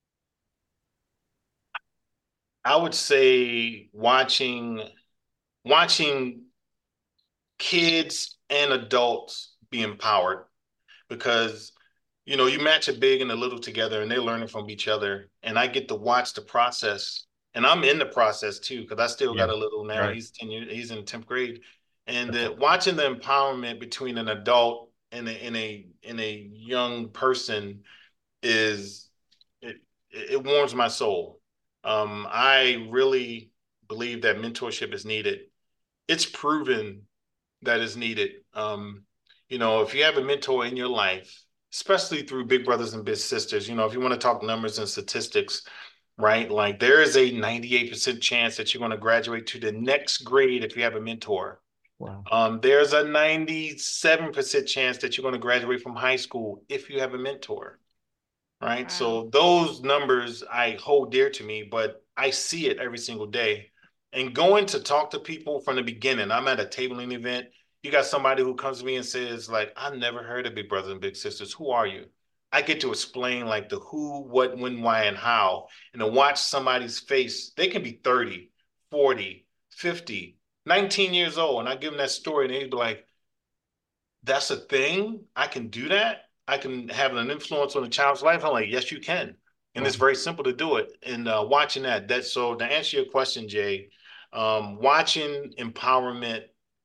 I would say watching watching kids and adults be empowered, because you know, you match a big and a little together and they're learning from each other. And I get to watch the process, and I'm in the process too, because I still yeah. got a little now. Right. He's ten years, he's in tenth grade. And the, watching the empowerment between an adult and a, and a, and a young person is, it, it warms my soul. Um, I really believe that mentorship is needed. It's proven that is needed. Um, you know, if you have a mentor in your life, especially through big brothers and big sisters, you know, if you want to talk numbers and statistics, right? Like there is a ninety-eight percent chance that you're going to graduate to the next grade if you have a mentor. Wow. Um, there's a ninety-seven percent chance that you're going to graduate from high school if you have a mentor, right? Wow. So those numbers I hold dear to me, but I see it every single day. And going to talk to people from the beginning, I'm at a tabling event. You got somebody who comes to me and says, like, I've never heard of Big Brothers and Big Sisters. Who are you? I get to explain like the who, what, when, why, and how. And to watch somebody's face, they can be thirty, forty, fifty, nineteen years old. And I give them that story and they'd be like, that's a thing? I can do that? I can have an influence on a child's life? I'm like, yes, you can. And it's very simple to do it. And uh, watching that, that's so to answer your question, Jay, um, watching empowerment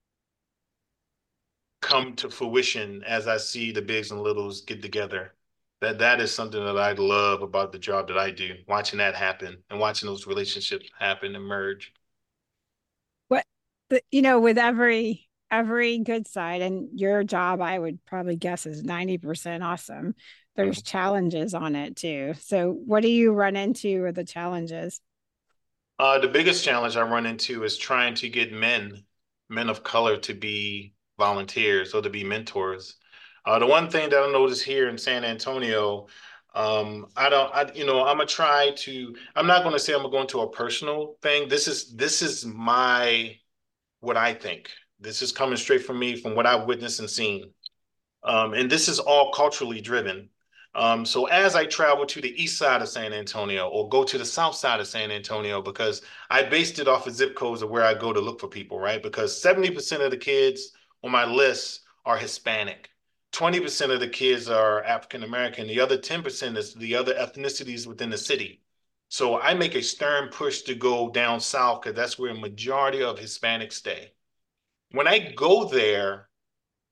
come to fruition as I see the bigs and littles get together. That that is something that I love about the job that I do, watching that happen and watching those relationships happen and merge. What the, you know, with every every good side, and your job, I would probably guess is ninety percent awesome. There's mm-hmm. challenges on it too. So what do you run into with the challenges? Uh, the biggest challenge I run into is trying to get men, men of color to be volunteers or to be mentors. Uh, the one thing that I noticed here in San Antonio, um, I don't, I, you know, I'm gonna try to, I'm not going to say I'm going to a personal thing. This is, this is my, what I think. This is coming straight from me, from what I've witnessed and seen. Um, and this is all culturally driven. Um, so as I travel to the east side of San Antonio or go to the south side of San Antonio, because I based it off of zip codes of where I go to look for people, right? Because seventy percent of the kids on my list are Hispanic. twenty percent of the kids are African-American. The other ten percent is the other ethnicities within the city. So I make a stern push to go down south because that's where a majority of Hispanics stay. When I go there,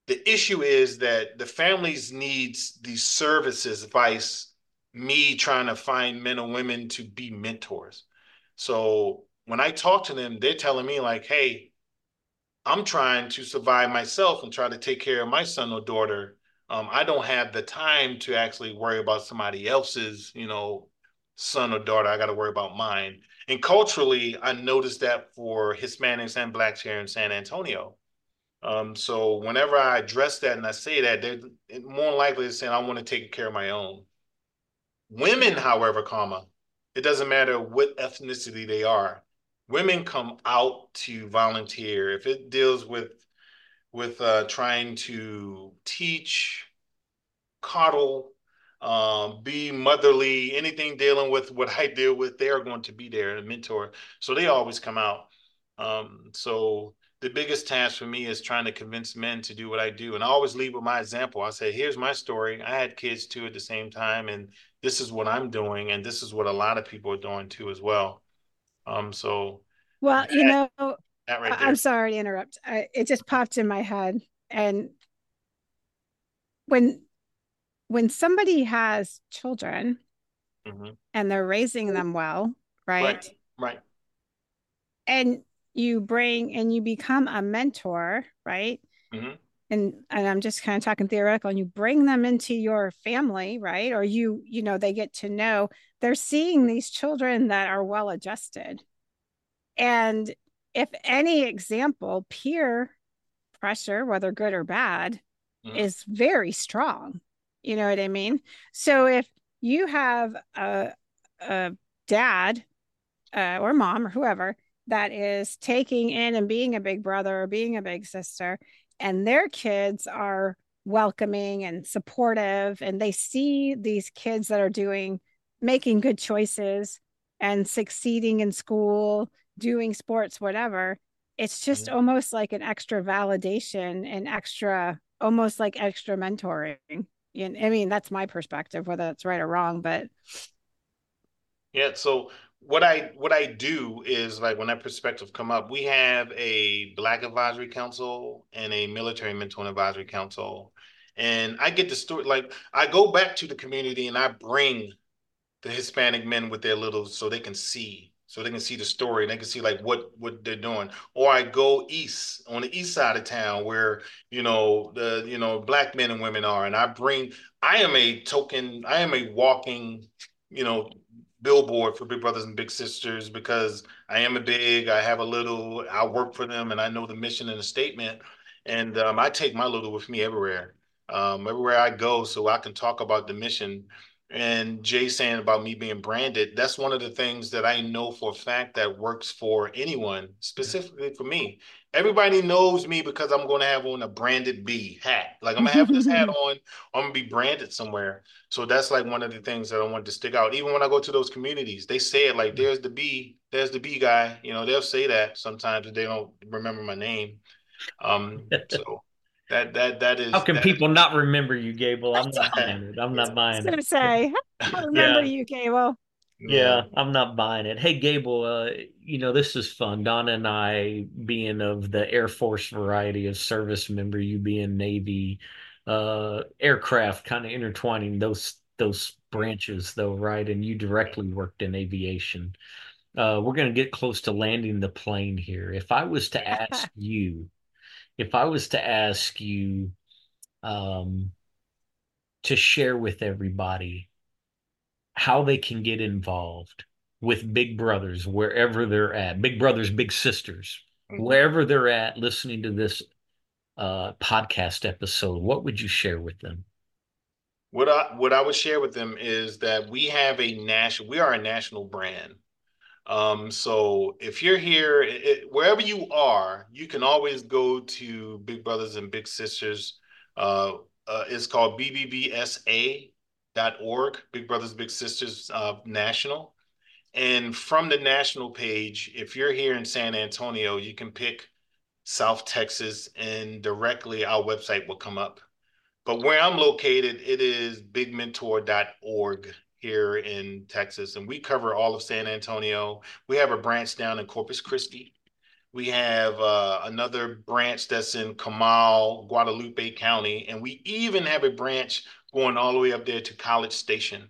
the issue is that the families needs these services, vice me trying to find men or women to be mentors. So when I talk to them, they're telling me like, hey, I'm trying to survive myself and try to take care of my son or daughter. Um, I don't have the time to actually worry about somebody else's, you know, son or daughter. I got to worry about mine. And culturally, I noticed that for Hispanics and Blacks here in San Antonio. Um, so whenever I address that and I say that, they're more likely to say, I want to take care of my own. Women, however, comma, it doesn't matter what ethnicity they are. Women come out to volunteer. If it deals with with uh, trying to teach, coddle, um, be motherly, anything dealing with what I deal with, they are going to be there and mentor. So they always come out. Um, so the biggest task for me is trying to convince men to do what I do. And I always lead with my example. I say, here's my story. I had kids too at the same time, and this is what I'm doing. And this is what a lot of people are doing too as well. Um, so well, that, you know, that right there. I'm sorry to interrupt. I, it just popped in my head. And when when somebody has children mm-hmm. and they're raising them well, right? Right. Right. And you bring and you become a mentor, right? Mm-hmm. And and I'm just kind of talking theoretical, and you bring them into your family, right? Or you, you know, they get to know, they're seeing these children that are well adjusted. And if any example, peer pressure, whether good or bad, mm-hmm. is very strong. You know what I mean? So if you have a, a dad uh, or mom or whoever that is taking in and being a big brother or being a big sister, and their kids are welcoming and supportive, and they see these kids that are doing, making good choices and succeeding in school, doing sports, whatever, it's just mm-hmm. almost like an extra validation and extra, almost like extra mentoring. I mean, that's my perspective, whether that's right or wrong, but. Yeah. So what I, what I do is, like, when that perspective come up, we have a Black Advisory Council and a Military Mentor Advisory Council. And I get the story, like, I go back to the community and I bring the Hispanic men with their little, so they can see, so they can see the story and they can see like what, what they're doing. Or I go east, on the east side of town where, you know, the, you know, Black men and women are. And I bring, I am a token, I am a walking, you know, billboard for Big Brothers and Big Sisters, because I am a big, I have a little, I work for them and I know the mission and the statement. And um, I take my little with me everywhere, um, everywhere I go, so I can talk about the mission. And Jay saying about me being branded, that's one of the things that I know for a fact that works for anyone, specifically for me. Everybody knows me because I'm going to have on a branded B hat. Like, I'm going to have this hat on, I'm going to be branded somewhere. So that's like one of the things that I wanted to stick out. Even when I go to those communities, they say it like, there's the B, there's the B guy. You know, they'll say that sometimes if they don't remember my name. Um, so that that that is. How can that people is, not remember you, Gable? I'm not buying it. I'm not buying it. I was gonna say, I remember yeah. you, Gable. Yeah, yeah, I'm not buying it. Hey, Gable, uh, you know, this is fun. Donna and I, being of the Air Force variety of service member, you being Navy, uh, aircraft, kind of intertwining those those branches, though, right? And you directly worked in aviation. Uh, we're going to get close to landing the plane here. If I was to ask you, if I was to ask you um, to share with everybody how they can get involved with Big Brothers, wherever they're at, Big Brothers, Big Sisters, mm-hmm. wherever they're at, listening to this uh, podcast episode, what would you share with them? What I, what I would share with them is that we have a national, we are a national brand. Um, so if you're here, it, wherever you are, you can always go to Big Brothers and Big Sisters. Uh, uh, it's called B B B S A dot org, Big Brothers Big Sisters uh, National. And from the national page, if you're here in San Antonio, you can pick South Texas and directly our website will come up. But where I'm located, it is big mentor dot org here in Texas. And we cover all of San Antonio. We have a branch down in Corpus Christi. We have uh, another branch that's in Comal, Guadalupe County, and we even have a branch going all the way up there to College Station.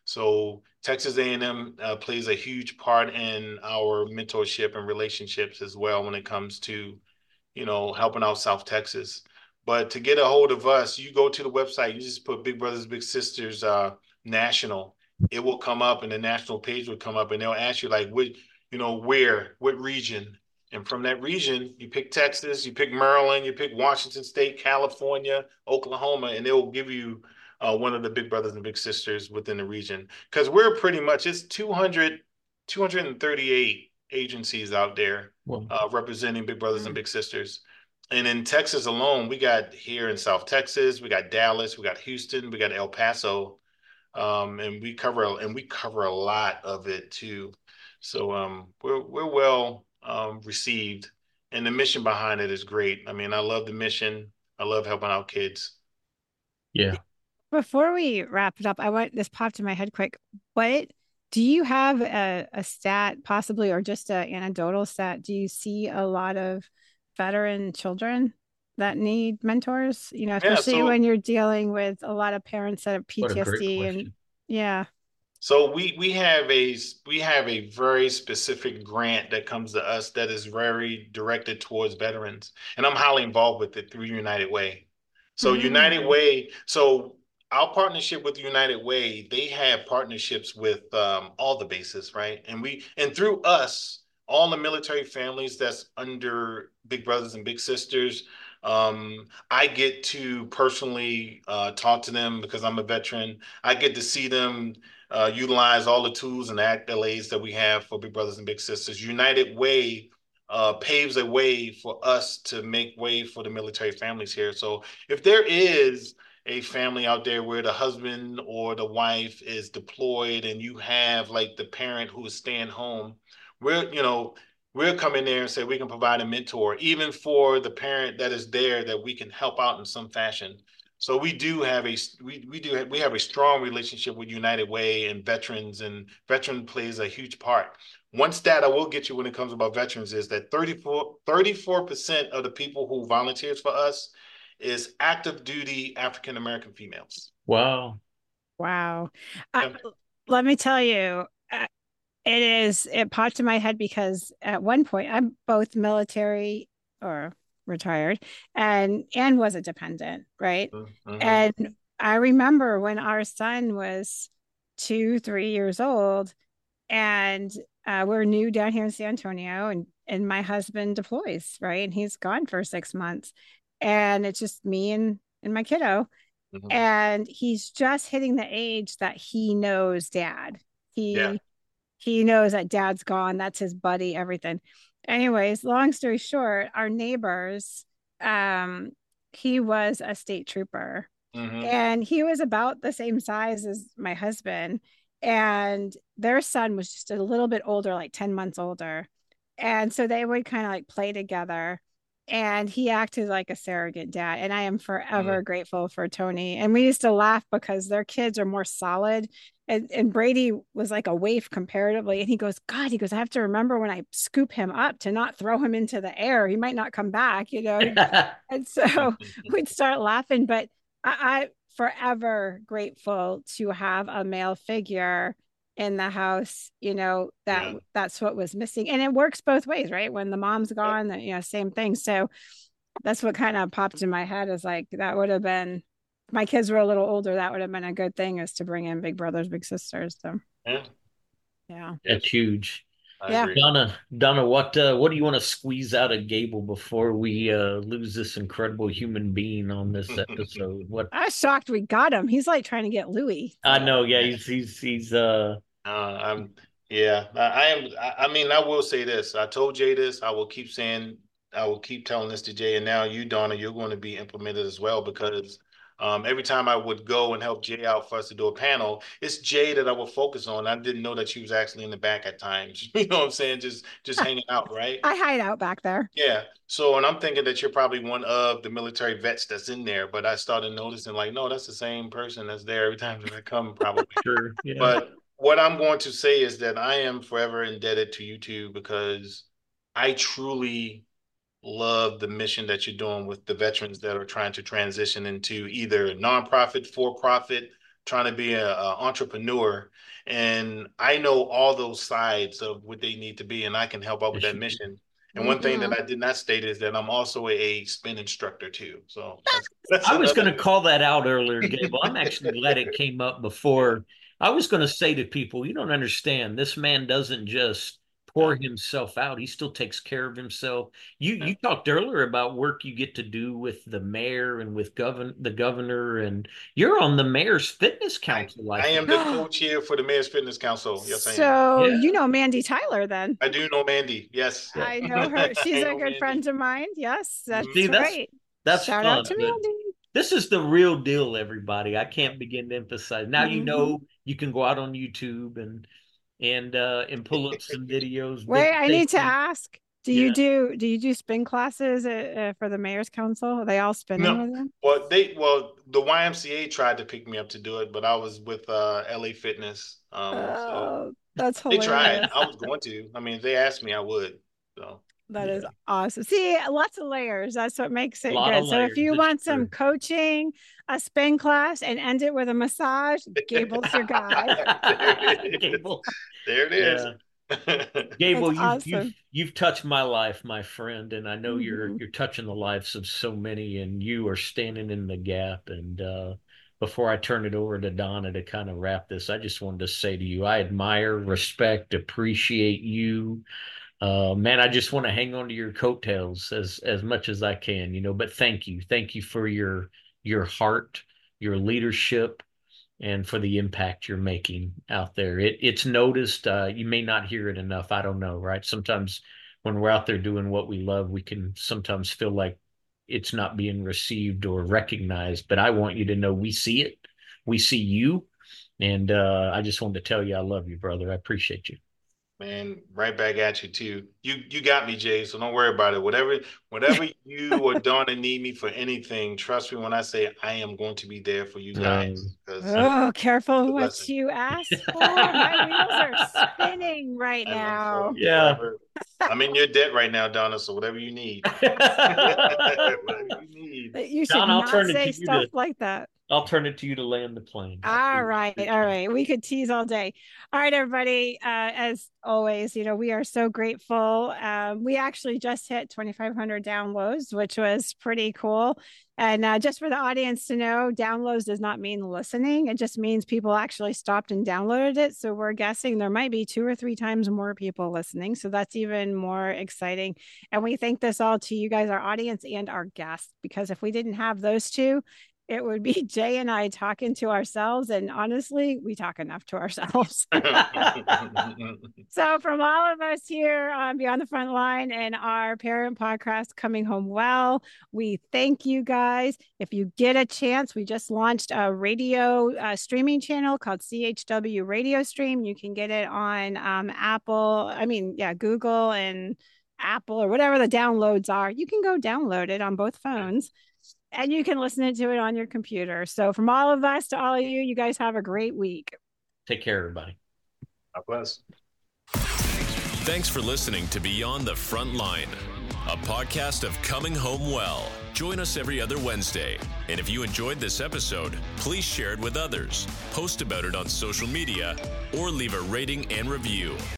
So Texas A and M uh, plays a huge part in our mentorship and relationships as well when it comes to, you know, helping out South Texas. But to get a hold of us, you go to the website, you just put Big Brothers Big Sisters uh, National. It will come up, and the national page will come up, and they'll ask you like, what, you know, where, what region, and from that region, you pick Texas, you pick Maryland, you pick Washington State, California, Oklahoma, and they'll give you uh, one of the Big Brothers and Big Sisters within the region. Because we're pretty much, it's two hundred, two hundred thirty-eight agencies out there uh, representing Big Brothers and Big Sisters. And in Texas alone, we got here in South Texas, we got Dallas, we got Houston, we got El Paso, um, and we cover and we cover a lot of it too. So um, we're we're well um, received, and the mission behind it is great. I mean, I love the mission. I love helping out kids. Yeah. Before we wrap it up, I want this popped in my head quick. What do you have a, a stat possibly, or just an anecdotal stat? Do you see a lot of veteran children that need mentors? You know, especially yeah, so, when you're dealing with a lot of parents that have P T S D and yeah. So we we have a we have a very specific grant that comes to us that is very directed towards veterans, and I'm highly involved with it through United Way. So mm-hmm. United Way, so our partnership with United Way, they have partnerships with um, all the bases, right? And we and through us, all the military families that's under Big Brothers and Big Sisters, um, I get to personally uh, talk to them because I'm a veteran. I get to see them uh, utilize all the tools and accolades that we have for Big Brothers and Big Sisters. United Way uh, paves a way for us to make way for the military families here. So if there is a family out there where the husband or the wife is deployed and you have like the parent who is staying home, we're, you know, we'll come in there and say we can provide a mentor, even for the parent that is there, that we can help out in some fashion. So we do have a we we do have, we have a strong relationship with United Way and veterans, and veteran plays a huge part. One stat I will get you when it comes about veterans is that thirty-four percent of the people who volunteers for us is active duty African American females. Wow. Wow. Yeah. I, let me tell you, uh, it is, it popped in my head because at one point I'm both military or retired and, and was a dependent, right? Mm-hmm. And I remember when our son was two, three years old and uh, we're new down here in San Antonio, and, and my husband deploys, right? And he's gone for six months. And it's just me and, and my kiddo. Mm-hmm. And he's just hitting the age that he knows dad. He yeah. he knows that dad's gone. That's his buddy, everything. Anyways, long story short, our neighbors, um, he was a state trooper. Mm-hmm. And he was about the same size as my husband. And their son was just a little bit older, like ten months older. And so they would kind of like play together. And he acted like a surrogate dad. And I am forever mm-hmm. grateful for Tony. And we used to laugh because their kids are more solid. And, and Brady was like a waif comparatively. And he goes, God, he goes, I have to remember when I scoop him up to not throw him into the air. He might not come back, you know? And so we'd start laughing. But I, I forever grateful to have a male figure in the house, you know, that yeah. that's what was missing. And it works both ways, right? When the mom's gone, yeah. you know, same thing. So that's what kind of popped in my head, is like, that would have been, my kids were a little older, that would have been a good thing, is to bring in Big Brothers, Big Sisters. So yeah. Yeah. That's huge. I yeah. agree. Donna, Donna, what uh, what do you want to squeeze out of Gable before we uh, lose this incredible human being on this episode? What I was shocked we got him. He's like trying to get Louis. I know, yeah, he's he's he's uh Uh, I'm, yeah, I, I am. I, I mean, I will say this. I told Jay this. I will keep saying, I will keep telling this to Jay. And now you, Donna, you're going to be implemented as well, because um, every time I would go and help Jay out for us to do a panel, it's Jay that I would focus on. I didn't know that she was actually in the back at times. You know what I'm saying? Just, just hanging out, right? I hide out back there. Yeah. So, and I'm thinking that you're probably one of the military vets that's in there, but I started noticing like, no, that's the same person that's there every time that I come, probably. Sure. Yeah. But what I'm going to say is that I am forever indebted to you two, because I truly love the mission that you're doing with the veterans that are trying to transition into either nonprofit, for-profit, trying to be an entrepreneur. And I know all those sides of what they need to be, and I can help out with that mission. And one thing that I did not state is that I'm also a spin instructor too. So that's, that's I was going to call that out earlier, Gable. I'm actually glad it came up before. I was going to say to people, you don't understand. This man doesn't just pour himself out. He still takes care of himself. You you talked earlier about work you get to do with the mayor and with govern the governor, and you're on the mayor's fitness council. I, I am the co-chair for the mayor's fitness council. Yes, I am. So yeah. You know Mandy Tyler then? I do know Mandy. Yes, I know her. She's a good Mandy. friend of mine. Yes, that's See, great. That's, that's shout fun. out to Mandy. This is the real deal, everybody. I can't begin to emphasize. Now mm-hmm. you know you can go out on YouTube and. and uh and pull up some videos. Wait, I need to ask, do yeah. you do do you do spin classes uh, for the mayor's council? Are they all spinning no. with them? Well, they well the Y M C A tried to pick me up to do it, but I was with uh L A Fitness. Um oh, so that's hilarious. They tried. I was going to. I mean, if they asked me, I would. So that yeah. is awesome. See, lots of layers. That's what makes it good. So if you it's want true. some coaching, a spin class, and end it with a massage, Gable's your guy. Gable. There it is. Yeah. Gable, you, awesome. you've you've touched my life, my friend, and I know mm-hmm. you're you're touching the lives of so many, and you are standing in the gap. And uh, before I turn it over to Donna to kind of wrap this, I just wanted to say to you, I admire, respect, appreciate you. Uh, man, I just want to hang on to your coattails as as much as I can, you know. But thank you, thank you for your your heart, your leadership, and for the impact you're making out there. It it's noticed. Uh, you may not hear it enough. I don't know, right? Sometimes when we're out there doing what we love, we can sometimes feel like it's not being received or recognized. But I want you to know we see it. We see you, and uh, I just wanted to tell you I love you, brother. I appreciate you. Man, right back at you too. You you got me, Jay. So don't worry about it. Whatever whatever you or Donna need me for anything, trust me when I say I am going to be there for you guys. Oh, careful what lesson. you ask for. My wheels are spinning right I now. So yeah, whatever. I'm in your debt right now, Donna. So whatever you need, whatever you need. You should Donna, not say stuff to... like that. I'll turn it to you to land the plane. All right. All right. We could tease all day. All right, everybody. Uh, as always, you know, we are so grateful. Um, we actually just hit twenty-five hundred downloads, which was pretty cool. And uh, just for the audience to know, downloads does not mean listening. It just means people actually stopped and downloaded it. So we're guessing there might be two or three times more people listening. So that's even more exciting. And we thank this all to you guys, our audience and our guests, because if we didn't have those two, it would be Jay and I talking to ourselves. And honestly, we talk enough to ourselves. So from all of us here on Beyond the Front Line and our parent podcast, Coming Home Well, we thank you guys. If you get a chance, we just launched a radio uh, streaming channel called C H W Radio Stream. You can get it on um, Apple. I mean, yeah, Google and Apple or whatever the downloads are. You can go download it on both phones. And you can listen to it on your computer. So from all of us to all of you, you guys have a great week. Take care, everybody. God bless. Thanks for listening to Beyond the Front Line, a podcast of Coming Home Well. Join us every other Wednesday. And if you enjoyed this episode, please share it with others, post about it on social media, or leave a rating and review.